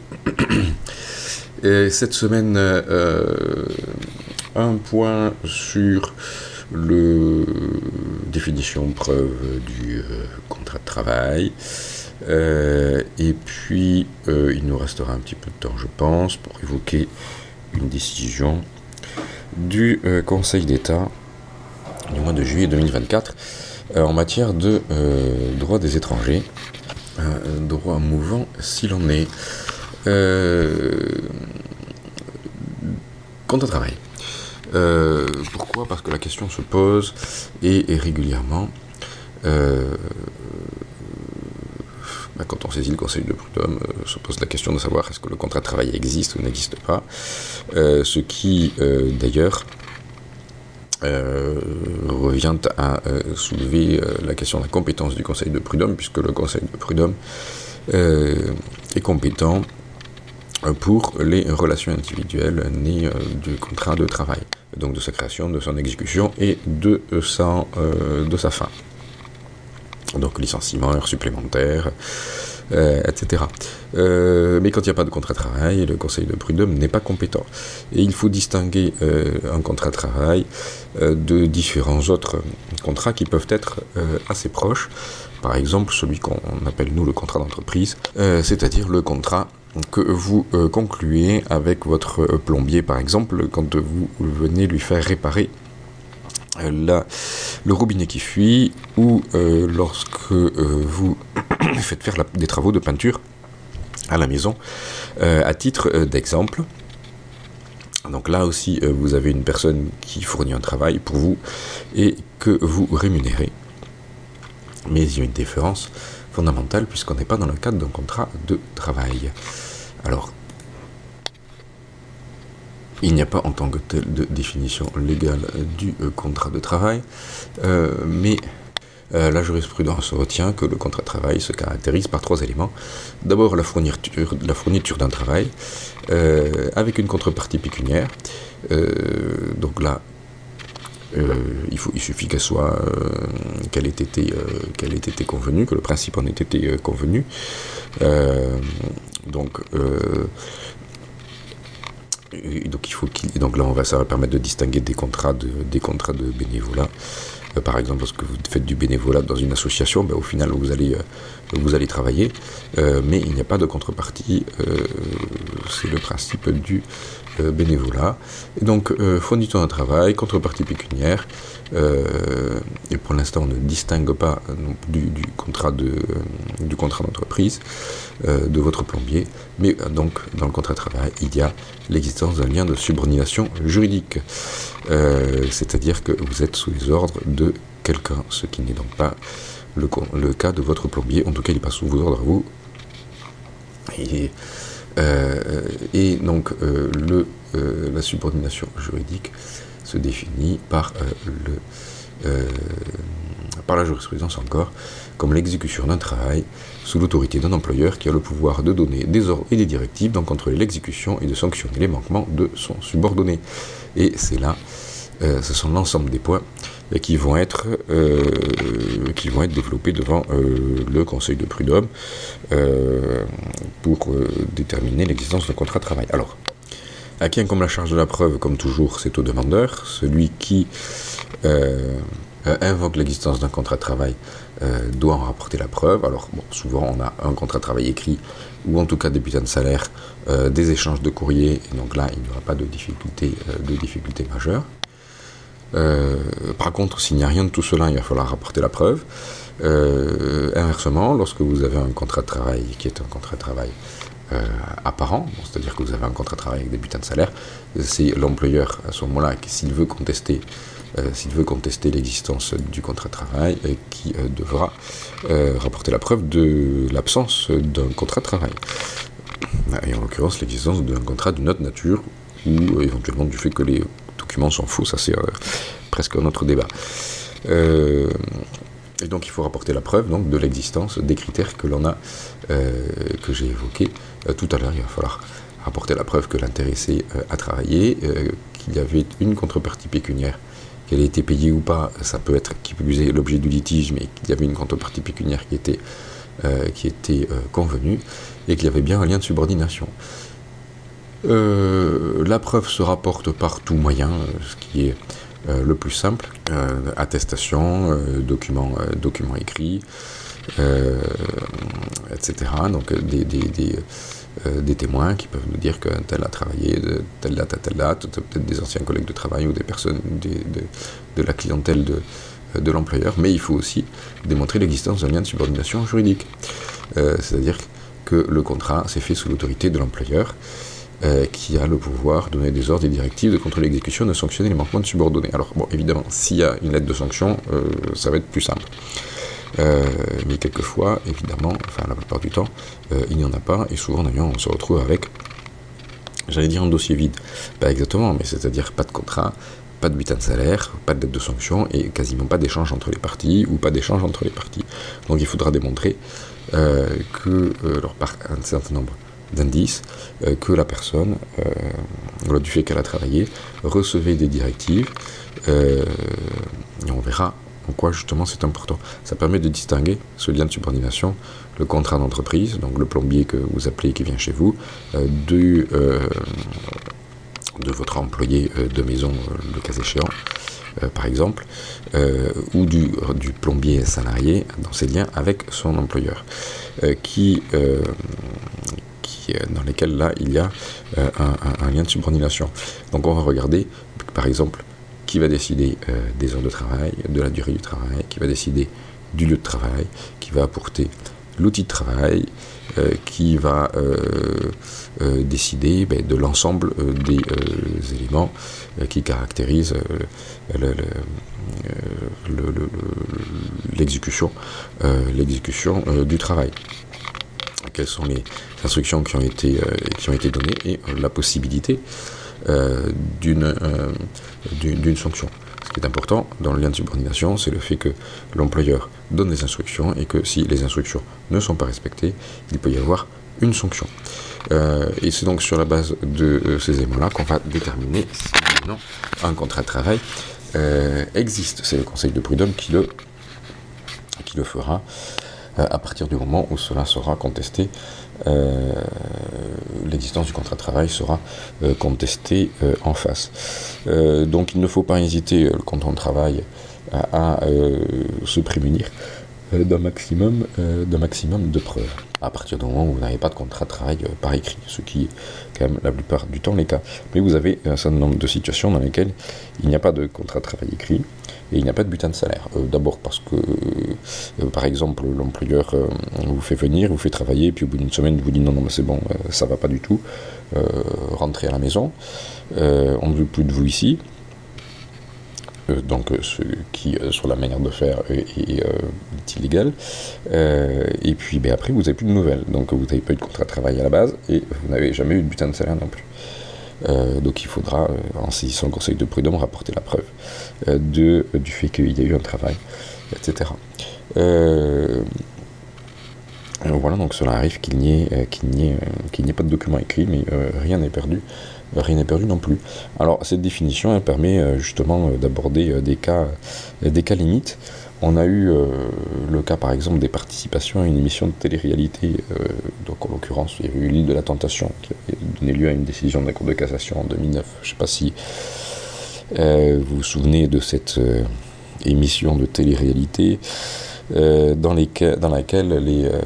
Et cette semaine, euh, un point sur le définition preuve du euh, contrat de travail. Euh, et puis, euh, il nous restera un petit peu de temps, je pense, pour évoquer une décision du euh, Conseil d'État du mois de juillet deux mille vingt-quatre euh, en matière de euh, droit des étrangers, euh, droit mouvant s'il en est. Euh, contrat de travail. Euh, pourquoi ? Parce que la question se pose et, et régulièrement. Euh, Quand on saisit le Conseil de prud'homme, euh, se pose la question de savoir est-ce que le contrat de travail existe ou n'existe pas. Euh, ce qui, euh, d'ailleurs, euh, revient à euh, soulever euh, la question de la compétence du Conseil de prud'homme, puisque le Conseil de prud'homme euh, est compétent pour les relations individuelles nées euh, du contrat de travail, donc de sa création, de son exécution et de sa, euh, de sa fin. Donc licenciement, heures supplémentaires, euh, et cetera. Euh, mais quand il n'y a pas de contrat de travail, le Conseil de prud'homme n'est pas compétent. Et il faut distinguer euh, un contrat de travail euh, de différents autres contrats qui peuvent être euh, assez proches. Par exemple, celui qu'on appelle nous le contrat d'entreprise, euh, c'est-à-dire le contrat que vous euh, concluez avec votre plombier, par exemple, quand vous venez lui faire réparer La, le robinet qui fuit, ou euh, lorsque euh, vous faites faire la, des travaux de peinture à la maison, euh, à titre euh, d'exemple. Donc là aussi, euh, vous avez une personne qui fournit un travail pour vous et que vous rémunérez. Mais il y a une différence fondamentale puisqu'on n'est pas dans le cadre d'un contrat de travail. Alors, il n'y a pas en tant que tel de définition légale du euh, contrat de travail, euh, mais euh, la jurisprudence retient que le contrat de travail se caractérise par trois éléments. D'abord la fourniture, la fourniture d'un travail euh, avec une contrepartie pécuniaire. Euh, donc là, euh, il, faut, il suffit qu'elle soit, euh, qu'elle ait été, euh, qu'elle ait été convenue, que le principe en ait été euh, convenu. Euh, donc euh, Et donc, il faut qu'il... donc là, on va, ça va permettre de distinguer des contrats de, des contrats de bénévolat. Euh, par exemple, lorsque vous faites du bénévolat dans une association, ben, au final, vous allez, euh, vous allez travailler, euh, mais il n'y a pas de contrepartie. Euh, c'est le principe du euh, bénévolat. Et donc, euh, fourniture d'un travail, contrepartie pécuniaire. Euh, et pour l'instant, on ne distingue pas euh, du, du contrat de, euh, du contrat d'entreprise euh, de votre plombier, mais euh, donc dans le contrat de travail, il y a l'existence d'un lien de subordination juridique, euh, c'est-à-dire que vous êtes sous les ordres de quelqu'un, ce qui n'est donc pas le, le cas de votre plombier, en tout cas il n'est pas sous vos ordres à vous. Et, euh, et donc euh, le, euh, la subordination juridique se définit par, euh, le, euh, par la jurisprudence encore, comme l'exécution d'un travail sous l'autorité d'un employeur qui a le pouvoir de donner des ordres et des directives, d'en contrôler l'exécution et de sanctionner les manquements de son subordonné. Et c'est là, euh, ce sont l'ensemble des points euh, qui vont être, euh, qui vont être développés devant euh, le Conseil de prud'homme euh, pour euh, déterminer l'existence d'un contrat de travail. Alors, À qui incombe la charge de la preuve, comme toujours, c'est au demandeur. Celui qui euh, invoque l'existence d'un contrat de travail euh, doit en rapporter la preuve. Alors, bon, souvent, on a un contrat de travail écrit, ou en tout cas des bulletins de salaire, euh, des échanges de courrier, et donc là, il n'y aura pas de difficulté, euh, de difficulté majeure. Euh, par contre, s'il n'y a rien de tout cela, il va falloir rapporter la preuve. Euh, inversement, lorsque vous avez un contrat de travail qui est un contrat de travail euh, apparent, bon, c'est-à-dire que vous avez un contrat de travail avec des bulletins de salaire, c'est l'employeur à ce moment-là, s'il veut contester, euh, s'il veut contester l'existence du contrat de travail, euh, qui euh, devra euh, rapporter la preuve de l'absence d'un contrat de travail. Et en l'occurrence, l'existence d'un contrat d'une autre nature, ou euh, éventuellement du fait que les documents sont faux, ça c'est euh, presque un autre débat. Euh, et donc il faut rapporter la preuve donc, de l'existence des critères que l'on a, euh, que j'ai évoqués euh, tout à l'heure. Il va falloir rapporter la preuve que l'intéressé euh, a travaillé, euh, qu'il y avait une contrepartie pécuniaire, qu'elle ait été payée ou pas, ça peut être qui plus est l'objet du litige, mais qu'il y avait une contrepartie pécuniaire qui était, euh, qui était euh, convenue, et qu'il y avait bien un lien de subordination. Euh, la preuve se rapporte par tout moyen, ce qui est euh, le plus simple, euh, attestation, euh, documents euh, document écrits, euh, et cetera. Donc des, des, des, euh, des témoins qui peuvent nous dire qu'un tel a travaillé de telle date à telle date, peut-être des anciens collègues de travail ou des personnes des, de, de la clientèle de, de l'employeur, mais il faut aussi démontrer l'existence d'un lien de subordination juridique. Euh, c'est-à-dire que le contrat s'est fait sous l'autorité de l'employeur, Euh, qui a le pouvoir de donner des ordres et directives, de contrôler l'exécution, de sanctionner les manquements de subordonnés. Alors, bon, évidemment, s'il y a une lettre de sanction, euh, ça va être plus simple. Euh, mais quelquefois, évidemment, enfin la plupart du temps, euh, il n'y en a pas, et souvent d'ailleurs, on se retrouve avec, j'allais dire un dossier vide. Pas exactement, mais c'est-à-dire pas de contrat, pas de bulletin de salaire, pas de lettre de sanction, et quasiment pas d'échange entre les parties, ou pas d'échange entre les parties. Donc il faudra démontrer euh, que, euh, alors, par un certain nombre d'indices, euh, que la personne, euh, du fait qu'elle a travaillé, recevait des directives, euh, et on verra en quoi justement c'est important. Ça permet de distinguer ce lien de subordination, le contrat d'entreprise, donc le plombier que vous appelez qui vient chez vous, euh, de, euh, de votre employé euh, de maison, euh, le cas échéant, euh, par exemple, euh, ou du, du plombier salarié dans ses liens avec son employeur, euh, qui... Euh, dans lesquels là il y a euh, un, un, un lien de subordination. Donc on va regarder par exemple qui va décider euh, des heures de travail, de la durée du travail, qui va décider du lieu de travail, qui va apporter l'outil de travail, euh, qui va euh, euh, décider ben, de l'ensemble euh, des euh, éléments euh, qui caractérisent euh, le, le, le, le, le, l'exécution, euh, l'exécution euh, du travail. Quelles sont les instructions qui ont été, euh, qui ont été données et euh, la possibilité euh, d'une, euh, d'une, d'une sanction. Ce qui est important dans le lien de subordination, c'est le fait que l'employeur donne les instructions et que si les instructions ne sont pas respectées, il peut y avoir une sanction. Euh, et c'est donc sur la base de euh, ces éléments-là qu'on va déterminer si ou non un contrat de travail euh, existe. C'est le Conseil de prud'homme qui le, qui le fera à partir du moment où cela sera contesté, euh, l'existence du contrat de travail sera euh, contestée euh, en face. Euh, donc il ne faut pas hésiter, quand on travaille, à, à euh, se prémunir euh, d'un maximum, euh, d'un maximum de preuves, à partir du moment où vous n'avez pas de contrat de travail euh, par écrit, ce qui est quand même la plupart du temps les cas. Mais vous avez un certain nombre de situations dans lesquelles il n'y a pas de contrat de travail écrit, et il n'y a pas de bulletin de salaire. Euh, d'abord parce que, euh, par exemple, l'employeur euh, vous fait venir, vous fait travailler, puis au bout d'une semaine, vous dit non, non, mais c'est bon, euh, ça va pas du tout, euh, rentrez à la maison, euh, on ne veut plus de vous ici. Euh, donc, euh, ce qui, euh, sur la manière de faire, est, est, euh, est illégal. Euh, et puis, ben, après, vous n'avez plus de nouvelles. Donc, vous n'avez pas eu de contrat de travail à la base, et vous n'avez jamais eu de bulletin de salaire non plus. Euh, donc il faudra, euh, en saisissant le Conseil de prud'homme, rapporter la preuve euh, de, euh, du fait qu'il y a eu un travail, et cetera. Euh, voilà, donc cela arrive qu'il n'y ait, euh, qu'il n'y ait, euh, qu'il n'y ait pas de document écrit, mais euh, rien n'est perdu, euh, rien n'est perdu non plus. Alors cette définition, elle permet euh, justement euh, d'aborder euh, des cas, euh, des cas limites. On a eu euh, le cas par exemple des participations à une émission de télé-réalité, euh, donc en l'occurrence il y avait eu l'île de la Tentation qui avait donné lieu à une décision de la Cour de cassation en deux mille neuf. Je ne sais pas si euh, vous vous souvenez de cette euh, émission de télé-réalité euh, dans, dans laquelle les, euh,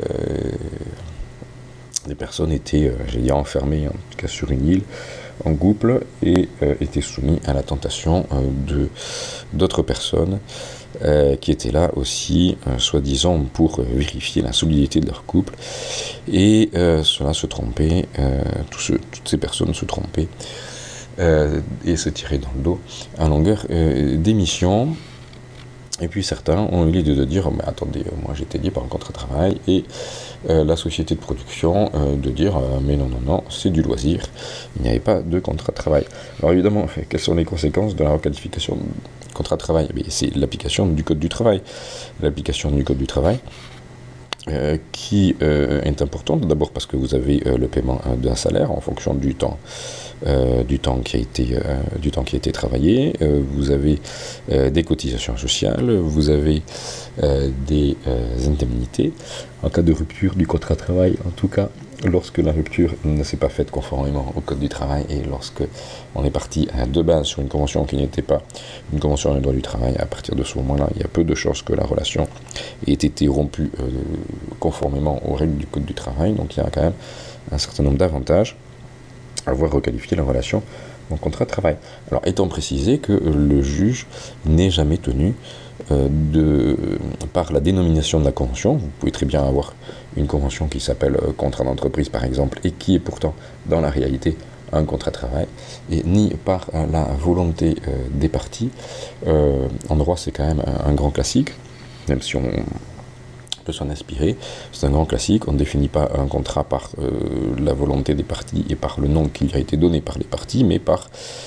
les personnes étaient, euh, j'allais dire, enfermées en tout cas sur une île en couple et euh, étaient soumis à la tentation euh, de, d'autres personnes Euh, qui étaient là aussi, euh, soi-disant, pour euh, vérifier la solidité de leur couple. Et euh, cela se trompait, euh, tous ceux, toutes ces personnes se trompaient euh, et se tiraient dans le dos à longueur euh, d'émission. Et puis certains ont eu l'idée de dire, mais attendez, moi j'étais lié par un contrat de travail, et euh, la société de production euh, de dire, euh, mais non, non, non, c'est du loisir, il n'y avait pas de contrat de travail. Alors évidemment, quelles sont les conséquences de la requalification de contrat de travail? Eh bien, c'est l'application du Code du travail. L'application du Code du travail euh, qui euh, est importante, d'abord parce que vous avez euh, le paiement euh, d'un salaire en fonction du temps. Euh, du temps qui a été euh, du temps qui a été travaillé, euh, vous avez euh, des cotisations sociales, vous avez euh, des euh, indemnités en cas de rupture du contrat de travail, en tout cas lorsque la rupture ne s'est pas faite conformément au Code du travail et lorsque on est parti euh, de base sur une convention qui n'était pas une convention sur le droit du travail. À partir de ce moment-là, il y a peu de chances que la relation ait été rompue euh, conformément aux règles du Code du travail, donc il y a quand même un certain nombre d'avantages à voir requalifier la relation en contrat de travail. Alors, étant précisé que le juge n'est jamais tenu euh, de, par la dénomination de la convention, vous pouvez très bien avoir une convention qui s'appelle euh, contrat d'entreprise par exemple, et qui est pourtant dans la réalité un contrat de travail, et ni par euh, la volonté euh, des parties. Euh, en droit, c'est quand même un, un grand classique, même si on peut s'en inspirer. C'est un grand classique. On ne définit pas un contrat par euh, la volonté des parties et par le nom qui lui a été donné par les parties, mais par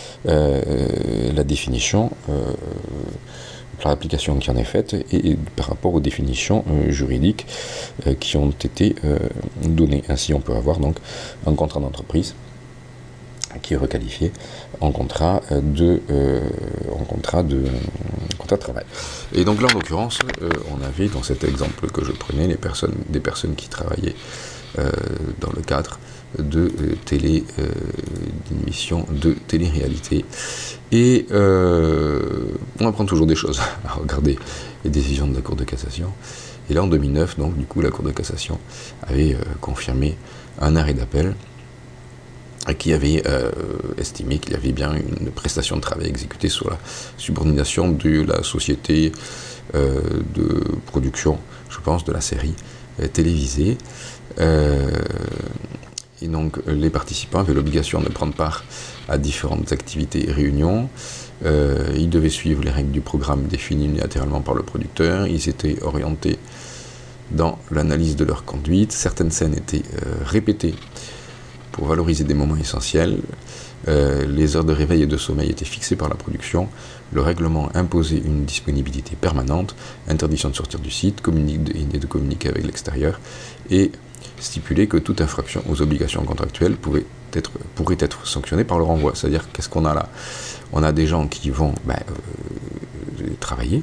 euh, la définition, euh, par l'application qui en est faite et, et par rapport aux définitions euh, juridiques euh, qui ont été euh, données. Ainsi, on peut avoir donc un contrat d'entreprise qui est requalifié en contrat de, euh, en contrat de, euh, contrat de travail. Et donc là, en l'occurrence, euh, on avait dans cet exemple que je prenais les personnes, des personnes qui travaillaient euh, dans le cadre de euh, télé, euh, d'une émission de télé-réalité. Et euh, on apprend toujours des choses à regarder les décisions de la Cour de cassation. Et là, en deux mille neuf, donc, du coup, la Cour de cassation avait euh, confirmé un arrêt d'appel qui avait euh, estimé qu'il y avait bien une prestation de travail exécutée sur la subordination de la société euh, de production, je pense, de la série euh, télévisée. Euh, et donc, les participants avaient l'obligation de prendre part à différentes activités et réunions. Euh, ils devaient suivre les règles du programme définies unilatéralement par le producteur. Ils étaient orientés dans l'analyse de leur conduite. Certaines scènes étaient euh, répétées pour valoriser des moments essentiels. Euh, les heures de réveil et de sommeil étaient fixées par la production. Le règlement imposait une disponibilité permanente, interdiction de sortir du site, et de communiquer avec l'extérieur, et stipulait que toute infraction aux obligations contractuelles pouvait être, pourrait être sanctionnée par le renvoi. C'est-à-dire, qu'est-ce qu'on a là? On a des gens qui vont ben, euh, travailler,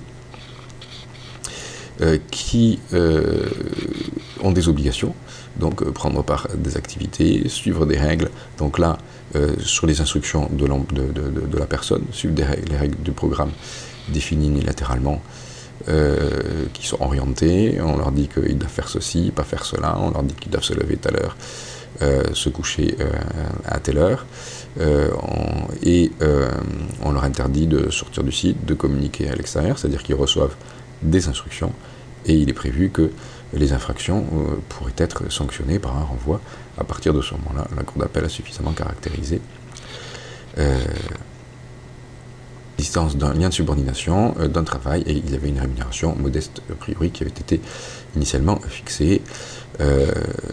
euh, qui euh, ont des obligations, donc euh, prendre part à des activités, suivre des règles, donc là, euh, sur les instructions de, de, de, de la personne, suivre des règles, les règles du programme définies unilatéralement, euh, qui sont orientées, on leur dit qu'ils doivent faire ceci, pas faire cela, on leur dit qu'ils doivent se lever à telle heure, euh, se coucher euh, à telle heure, euh, on, et euh, on leur interdit de sortir du site, de communiquer à l'extérieur, c'est-à-dire qu'ils reçoivent des instructions, et il est prévu que les infractions euh, pourraient être sanctionnées par un renvoi. À partir de ce moment-là, la Cour d'appel a suffisamment caractérisé euh, l'existence d'un lien de subordination, euh, d'un travail, et il y avait une rémunération modeste a priori qui avait été initialement fixée. Euh,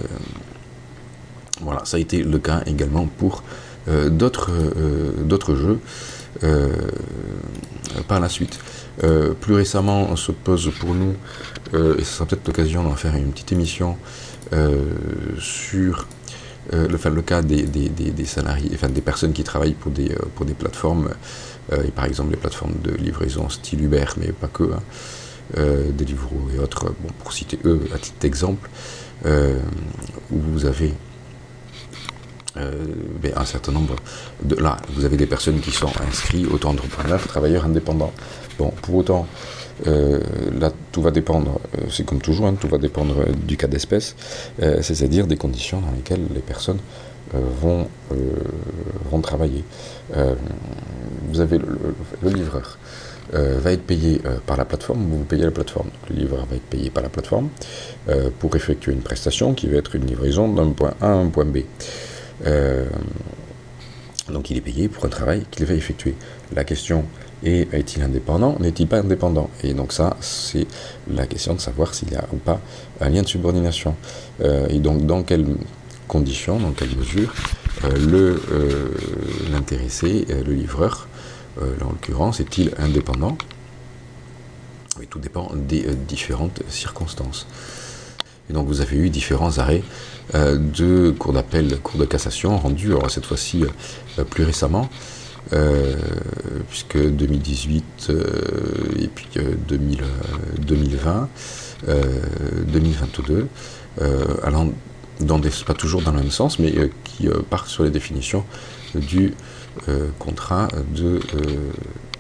voilà, ça a été le cas également pour euh, d'autres, euh, d'autres jeux euh, par la suite. Euh, plus récemment, on se pose pour nous, euh, et ce sera peut-être l'occasion d'en faire une petite émission euh, sur euh, le, enfin, le cas des, des, des, des salariés, enfin des personnes qui travaillent pour des, pour des plateformes, euh, et par exemple des plateformes de livraison style Uber, mais pas que, hein, euh, Deliveroo et autres, bon, pour citer eux à titre d'exemple, euh, où vous avez euh, ben, un certain nombre de... Là, vous avez des personnes qui sont inscrites, auto-entrepreneurs, travailleurs indépendants. Bon, pour autant, euh, là, tout va dépendre, euh, c'est comme toujours, hein, tout va dépendre du cas d'espèce, euh, c'est-à-dire des conditions dans lesquelles les personnes euh, vont, euh, vont travailler. Euh, vous avez le, le, le livreur. Euh, va être payé euh, par la plateforme, vous payez la plateforme. Donc, le livreur va être payé par la plateforme euh, pour effectuer une prestation qui va être une livraison d'un point A à un point B. Euh, donc il est payé pour un travail qu'il va effectuer. La question est, est-il indépendant, n'est-il pas indépendant? Et donc ça, c'est la question de savoir s'il y a ou pas un lien de subordination. Euh, et donc dans quelles conditions, dans quelle mesure euh, le, euh, l'intéressé, euh, le livreur, Euh, là, en l'occurrence, est-il indépendant? Oui, tout dépend des euh, différentes circonstances. Et donc vous avez eu différents arrêts euh, de cours d'appel, cours de cassation rendus, alors cette fois-ci euh, plus récemment, euh, puisque deux mille dix-huit euh, et puis euh, deux mille, euh, deux mille vingt, euh, deux mille vingt-deux, euh, allant dans des, pas toujours dans le même sens, mais euh, qui euh, partent sur les définitions du Euh, contrat de euh,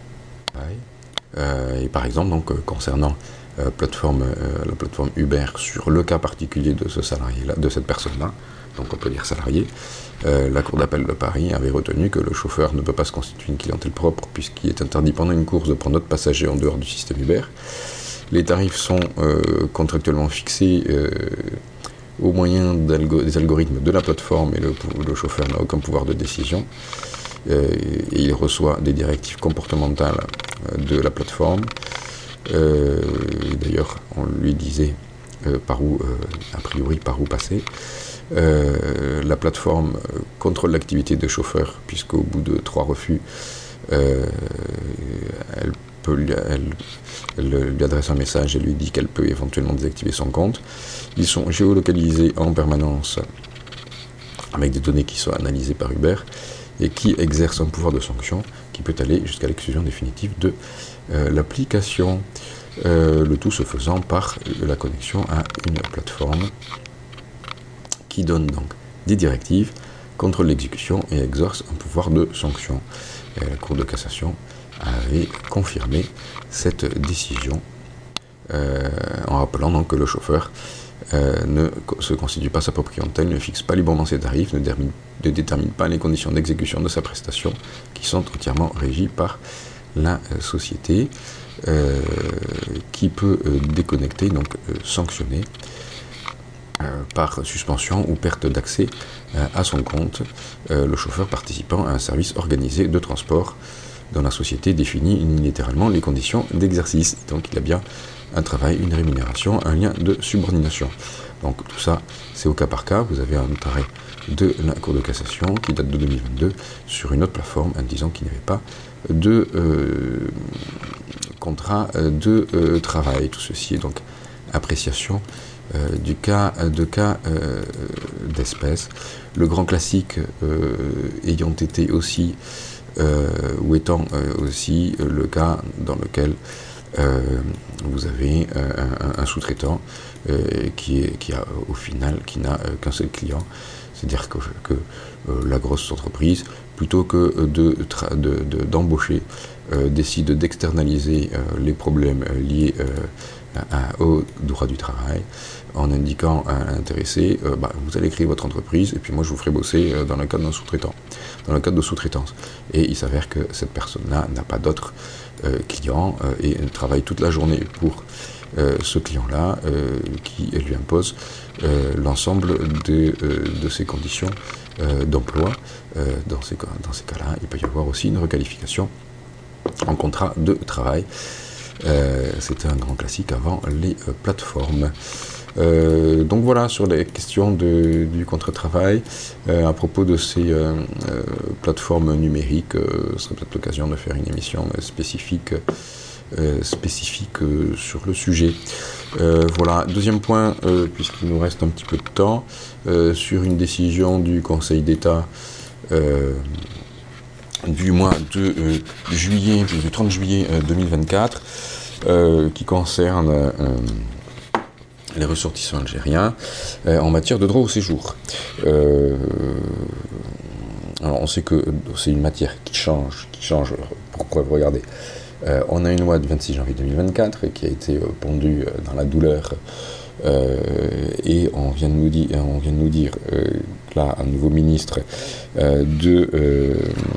euh, et par exemple donc euh, concernant euh, plateforme, euh, la plateforme Uber, sur le cas particulier de ce salarié-là, de cette personne-là, donc on peut dire salarié, euh, la Cour d'appel de Paris avait retenu que le chauffeur ne peut pas se constituer une clientèle propre puisqu'il est interdit pendant une course de prendre d'autres passagers en dehors du système Uber. Les tarifs sont euh, contractuellement fixés euh, au moyen d'algo- des algorithmes de la plateforme et le, le chauffeur n'a aucun pouvoir de décision. Euh, et il reçoit des directives comportementales euh, de la plateforme. Euh, d'ailleurs, on lui disait euh, par où, euh, a priori, par où passer. Euh, la plateforme euh, contrôle l'activité de chauffeur, puisqu'au bout de trois refus, euh, elle, peut lui, elle, elle lui adresse un message et lui dit qu'elle peut éventuellement désactiver son compte. Ils sont géolocalisés en permanence avec des données qui sont analysées par Uber et qui exerce un pouvoir de sanction qui peut aller jusqu'à l'exclusion définitive de euh, l'application. Euh, le tout se faisant par la connexion à une plateforme qui donne donc des directives, contrôle l'exécution et exerce un pouvoir de sanction. Et la Cour de cassation avait confirmé cette décision euh, en rappelant donc que le chauffeur Euh, ne se constitue pas sa propre clientèle, ne fixe pas librement ses tarifs, ne, dermine, ne détermine pas les conditions d'exécution de sa prestation, qui sont entièrement régies par la euh, société, euh, qui peut euh, déconnecter, donc euh, sanctionner euh, par suspension ou perte d'accès euh, à son compte euh, le chauffeur participant à un service organisé de transport dont la société définit unilatéralement les conditions d'exercice. Donc il y a bien un travail, une rémunération, un lien de subordination. Donc tout ça, c'est au cas par cas. Vous avez un arrêt de la Cour de cassation qui date de deux mille vingt-deux sur une autre plateforme indiquant qu'il n'y avait pas de euh, contrat de euh, travail. Tout ceci est donc appréciation euh, du cas de cas euh, d'espèce. Le grand classique euh, ayant été aussi euh, ou étant euh, aussi le cas dans lequel Euh, vous avez euh, un, un sous-traitant euh, qui, est, qui a au final qui n'a euh, qu'un seul client, c'est-à-dire que, que euh, la grosse entreprise, plutôt que de, tra- de, de, d'embaucher, euh, décide d'externaliser euh, les problèmes euh, liés euh, à, à, au droit du travail, en indiquant à l'intéressé, euh, bah, vous allez créer votre entreprise et puis moi je vous ferai bosser euh, dans le cadre d'un sous-traitant, dans le cadre de sous-traitance. Et il s'avère que cette personne-là n'a pas d'autres euh, clients euh, et travaille toute la journée pour euh, ce client-là euh, qui lui impose euh, l'ensemble de, euh, de ses conditions euh, d'emploi. Euh, dans ces, dans ces cas-là, il peut y avoir aussi une requalification en contrat de travail. Euh, c'était un grand classique avant les euh, plateformes. Euh, donc voilà sur les questions de, du contrat de travail. Euh, à propos de ces euh, euh, plateformes numériques, euh, ce serait peut-être l'occasion de faire une émission euh, spécifique, euh, spécifique euh, sur le sujet. Euh, voilà, deuxième point, euh, puisqu'il nous reste un petit peu de temps, euh, sur une décision du Conseil d'État euh, du mois de euh, juillet, du trente juillet euh, deux mille vingt-quatre, euh, qui concerne euh, les ressortissants algériens euh, en matière de droit au séjour. Euh, alors on sait que c'est une matière qui change, qui change. Pourquoi vous regardez euh, on a une loi du vingt-six janvier deux mille vingt-quatre qui a été euh, pondue euh, dans la douleur euh, et on vient de nous dire, on vient de nous dire euh, là un nouveau ministre euh, de euh,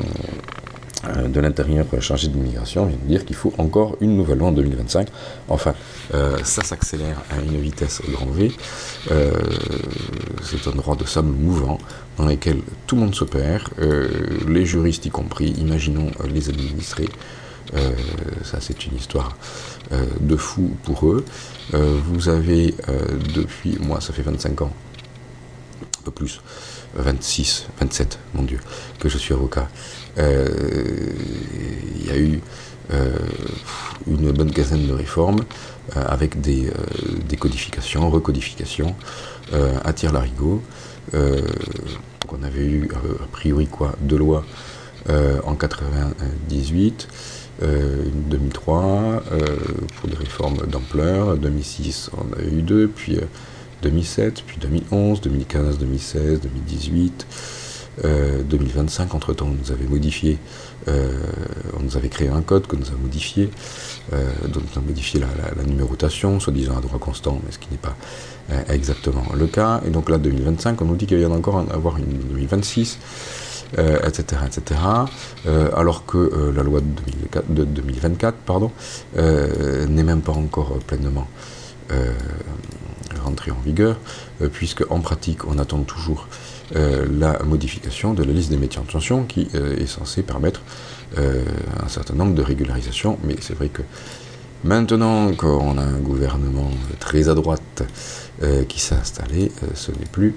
de l'Intérieur chargé de l'immigration vient de dire qu'il faut encore une nouvelle loi en deux mille vingt-cinq. Enfin, euh, ça s'accélère à une vitesse grand V. Euh, c'est un droit de sable mouvant dans lequel tout le monde se perd, euh, les juristes y compris, imaginons euh, les administrés. Euh, ça c'est une histoire euh, de fou pour eux. Euh, vous avez euh, depuis, moi ça fait vingt-cinq ans, un peu plus, vingt-six, vingt-sept, mon Dieu, que je suis avocat. Il euh, y a eu euh, une bonne quinzaine de réformes euh, avec des, euh, des codifications, recodifications euh, à tire-larigot. Euh, on avait eu euh, a priori quoi, deux lois euh, en quatre-vingt-dix-huit, euh, une deux mille trois euh, pour des réformes d'ampleur, deux mille six on a eu deux, puis euh, deux mille sept, puis deux mille onze, deux mille quinze, deux mille seize, deux mille dix-huit. Euh, deux mille vingt-cinq, entre-temps, on nous avait modifié, euh, on nous avait créé un code que nous a modifié, euh, donc on a modifié la, la, la numérotation, soi-disant à droit constant, mais ce qui n'est pas euh, exactement le cas. Et donc là, deux mille vingt-cinq, on nous dit qu'il va y en a encore en avoir une deux mille vingt-six, euh, et cetera, et cetera. Euh, alors que euh, la loi de, deux mille quatre, de deux mille vingt-quatre, pardon, euh, n'est même pas encore pleinement euh, rentrée en vigueur, euh, puisque en pratique, on attend toujours Euh, la modification de la liste des métiers en tension qui euh, est censée permettre euh, un certain nombre de régularisations. Mais c'est vrai que maintenant qu'on a un gouvernement très à droite euh, qui s'est installé, euh, ce n'est plus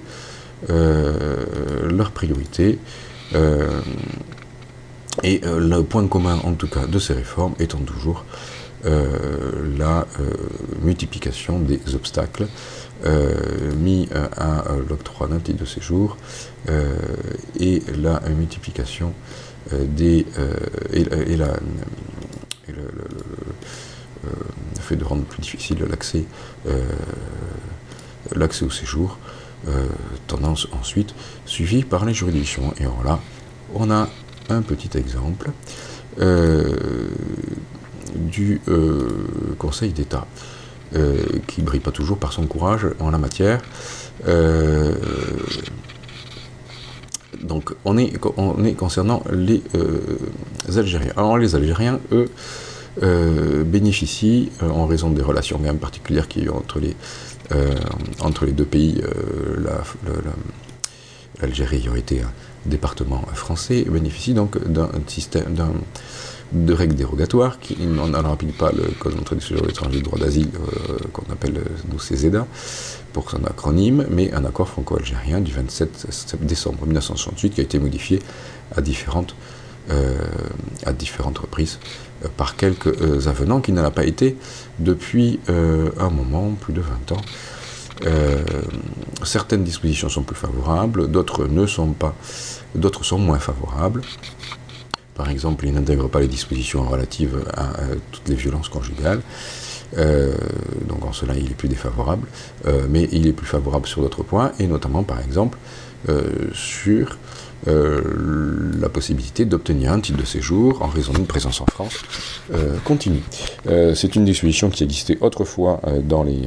euh, leur priorité. Euh, et euh, le point commun, en tout cas, de ces réformes étant toujours euh, la euh, multiplication des obstacles Euh, mis euh, à euh, l'octroi d'un titre de séjour euh, et la euh, multiplication euh, des euh, et, et, la, et le, le, le, euh, le fait de rendre plus difficile l'accès euh, l'accès au séjour, euh, tendance ensuite suivie par les juridictions. Et alors là, on a un petit exemple euh, du euh, Conseil d'État. Euh, qui ne brille pas toujours par son courage en la matière. Euh, donc on est, on est concernant les euh, Algériens. Alors les Algériens, eux, euh, bénéficient, euh, en raison des relations quand même particulières qu'il y a entre les, euh, entre les deux pays, euh, la, la, l'Algérie ayant été un département français, bénéficient donc d'un système, d'un de règles dérogatoires, qui, on ne rappelle pas le Code d'entrée du séjour étranger de droit d'asile, euh, qu'on appelle euh, nous C E D A, pour son acronyme, mais un accord franco-algérien du vingt-sept décembre mille neuf cent soixante-huit qui a été modifié à différentes, euh, à différentes reprises euh, par quelques euh, avenants, qui n'en a pas été depuis euh, un moment, plus de vingt ans. Euh, certaines dispositions sont plus favorables, d'autres ne sont pas, d'autres sont moins favorables. Par exemple, il n'intègre pas les dispositions relatives à, à toutes les violences conjugales. Euh, donc en cela, il est plus défavorable. Euh, mais il est plus favorable sur d'autres points, et notamment, par exemple, euh, sur euh, la possibilité d'obtenir un titre de séjour en raison d'une présence en France euh, continue. Euh, c'est une disposition qui existait autrefois euh, dans les...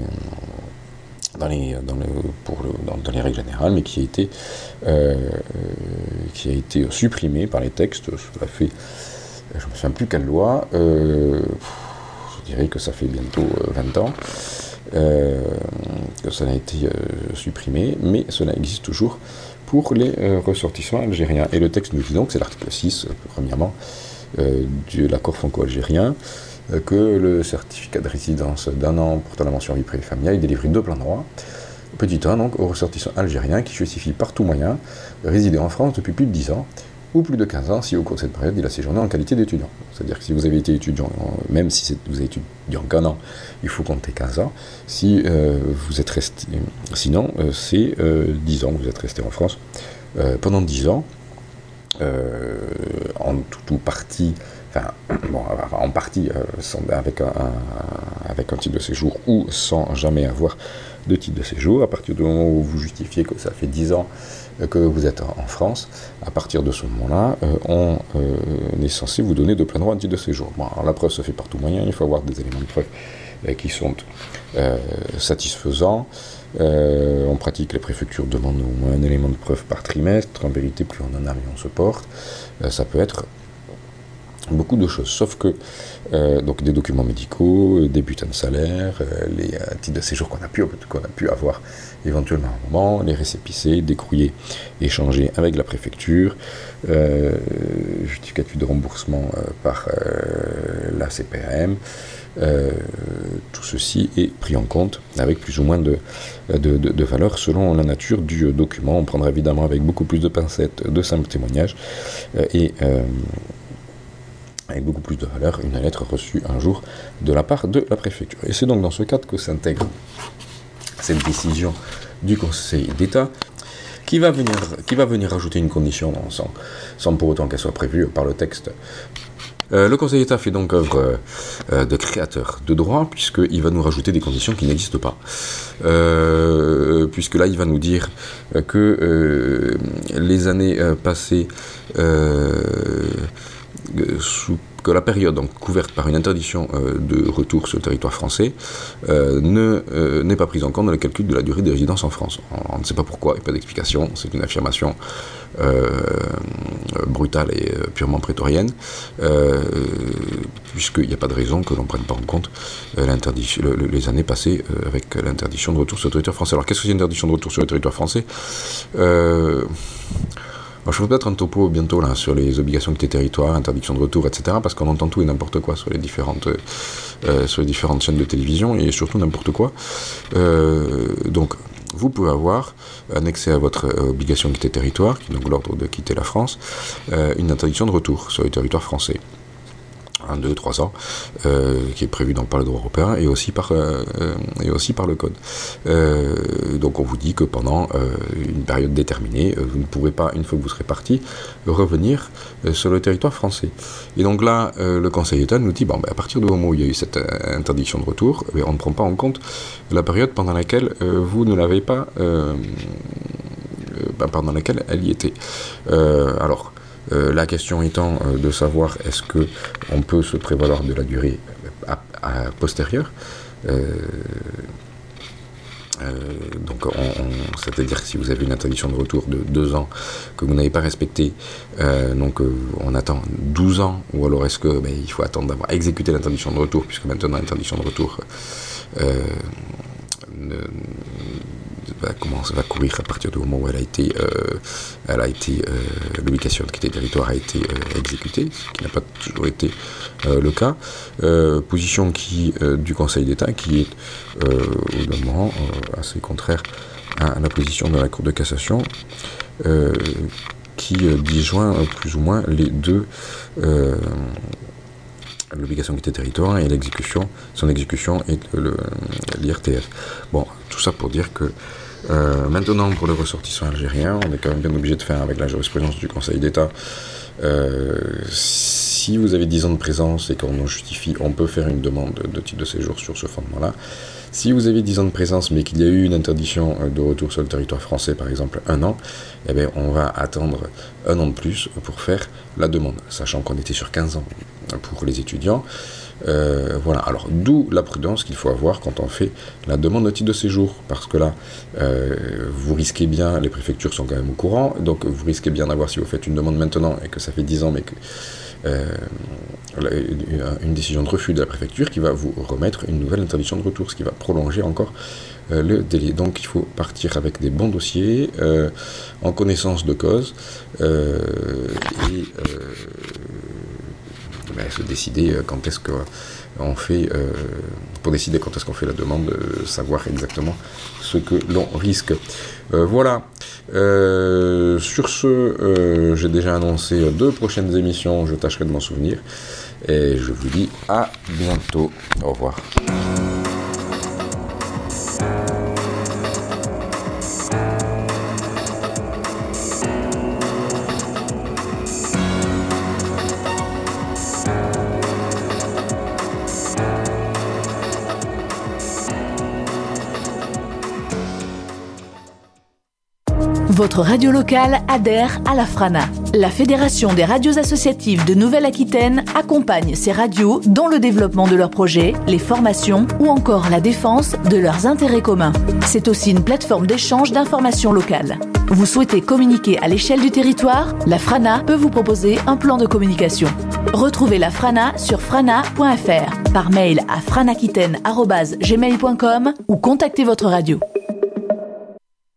Dans les, dans, le, pour le, dans, dans les règles générales, mais qui a été, euh, qui a été supprimée par les textes. Cela fait, je ne me souviens plus quelle loi, euh, je dirais que ça fait bientôt vingt ans euh, que ça a été euh, supprimé, mais cela existe toujours pour les euh, ressortissants algériens. Et le texte nous dit donc, c'est l'article six, euh, premièrement, euh, de l'accord franco-algérien, que le certificat de résidence d'un an portant la mention vie privée familiale est délivré de plein droit, petit un, donc aux ressortissants algériens qui justifient par tout moyen de résider en France depuis plus de dix ans, ou plus de quinze ans si au cours de cette période il a séjourné en qualité d'étudiant. C'est-à-dire que si vous avez été étudiant, même si vous avez étudiant qu'un an, il faut compter quinze ans. Si euh, vous êtes resté, sinon euh, c'est euh, dix ans que vous êtes resté en France euh, pendant dix ans, euh, en tout ou partie enfin, bon, en partie euh, sans, avec, un, un, avec un titre de séjour ou sans jamais avoir de titre de séjour. À partir du moment où vous justifiez que ça fait dix ans que vous êtes en France, à partir de ce moment-là, euh, on euh, est censé vous donner de plein droit un titre de séjour. Bon, alors la preuve se fait par tout moyen, il faut avoir des éléments de preuve euh, qui sont euh, satisfaisants. Euh, en pratique, les préfectures demandent au moins un élément de preuve par trimestre. En vérité, plus on en a, mieux on se porte. Euh, ça peut être beaucoup de choses, sauf que euh, donc des documents médicaux, des bulletins de salaire, euh, les euh, titres de séjour qu'on a pu qu'on a pu avoir éventuellement à un moment, les récépissés, des courriers échangés avec la préfecture, euh, justificatif de remboursement euh, par euh, la C P M. Euh, tout ceci est pris en compte avec plus ou moins de, de, de, de valeur selon la nature du document. On prendra évidemment avec beaucoup plus de pincettes de simples témoignages euh, et euh, avec beaucoup plus de valeur, une lettre reçue un jour de la part de la préfecture. Et c'est donc dans ce cadre que s'intègre cette décision du Conseil d'État qui va venir, qui va venir ajouter une condition sans, sans pour autant qu'elle soit prévue par le texte. Euh, le Conseil d'État fait donc œuvre euh, de créateur de droit, puisqu'il va nous rajouter des conditions qui n'existent pas. Euh, puisque là, il va nous dire que euh, les années euh, passées euh, sous que la période donc, couverte par une interdiction euh, de retour sur le territoire français euh, ne, euh, n'est pas prise en compte dans le calcul de la durée de résidence en France. On, on ne sait pas pourquoi, il n'y a pas d'explication, c'est une affirmation euh, brutale et euh, purement prétorienne, euh, puisqu'il n'y a pas de raison que l'on ne prenne pas en compte euh, l'interdiction, le, le, les années passées euh, avec l'interdiction de retour sur le territoire français. Alors qu'est-ce que c'est une interdiction de retour sur le territoire français euh, Alors, je ferai peut-être un topo bientôt là, sur les obligations quitter territoire, interdiction de retour, et cetera. Parce qu'on entend tout et n'importe quoi sur les différentes, euh, sur les différentes chaînes de télévision et surtout n'importe quoi. Euh, donc, vous pouvez avoir annexé à votre euh, obligation quitter territoire, qui est donc l'ordre de quitter la France, euh, une interdiction de retour sur le territoire français. un, deux, trois ans, euh, qui est prévu donc par le droit européen et aussi par, euh, et aussi par le code. Euh, donc on vous dit que pendant euh, une période déterminée, euh, vous ne pourrez pas, une fois que vous serez parti, revenir euh, sur le territoire français. Et donc là, euh, le Conseil d'État nous dit, bon, ben, à partir du moment où il y a eu cette euh, interdiction de retour, ben, on ne prend pas en compte la période pendant laquelle euh, vous ne l'avez pas, euh, ben, pendant laquelle elle y était. Euh, alors, Euh, la question étant euh, de savoir est-ce qu'on peut se prévaloir de la durée à, à postérieure. Euh, euh, donc, on, on, c'est-à-dire que si vous avez une interdiction de retour de deux ans que vous n'avez pas respectée, euh, donc euh, on attend douze ans, ou alors est-ce que ben, il faut attendre d'avoir exécuté l'interdiction de retour, puisque maintenant l'interdiction de retour euh, ne, va, commence, va courir à partir du moment où elle a été, euh, elle a été euh, l'obligation de quitter le territoire a été euh, exécutée, ce qui n'a pas toujours été euh, le cas. Euh, position qui, euh, du Conseil d'État qui est euh, au demeurant euh, assez contraire à, à la position de la Cour de cassation, euh, qui euh, disjoint euh, plus ou moins les deux. Euh, l'obligation de quitter le territoire et l'exécution, son exécution et le, l'I R T F. Bon, tout ça pour dire que euh, maintenant pour les ressortissants algériens, on est quand même bien obligé de faire avec la jurisprudence du Conseil d'État. Euh, si vous avez dix ans de présence et qu'on en justifie, on peut faire une demande de titre de séjour sur ce fondement-là. Si vous avez dix ans de présence mais qu'il y a eu une interdiction de retour sur le territoire français, par exemple un an, eh bien, on va attendre un an de plus pour faire la demande, sachant qu'on était sur quinze ans pour les étudiants. Euh, voilà, alors d'où la prudence qu'il faut avoir quand on fait la demande de titre de séjour, parce que là, euh, vous risquez bien, les préfectures sont quand même au courant, donc vous risquez bien d'avoir, si vous faites une demande maintenant et que ça fait dix ans, mais que euh, une décision de refus de la préfecture qui va vous remettre une nouvelle interdiction de retour, ce qui va prolonger encore euh, le délai. Donc il faut partir avec des bons dossiers, euh, en connaissance de cause, euh, et euh, ben, se décider quand est-ce qu'on fait, euh, pour décider quand est-ce qu'on fait la demande, euh, savoir exactement ce que l'on risque. Euh, voilà. Euh, sur ce, euh, j'ai déjà annoncé deux prochaines émissions, je tâcherai de m'en souvenir. Et je vous dis à bientôt. Au revoir. Votre radio locale adhère à la FRANA. La Fédération des radios associatives de Nouvelle-Aquitaine accompagne ces radios dans le développement de leurs projets, les formations ou encore la défense de leurs intérêts communs. C'est aussi une plateforme d'échange d'informations locales. Vous souhaitez communiquer à l'échelle du territoire ? La FRANA peut vous proposer un plan de communication. Retrouvez la FRANA sur frana point f r, par mail à franaquitaine arobase gmail point com ou contactez votre radio.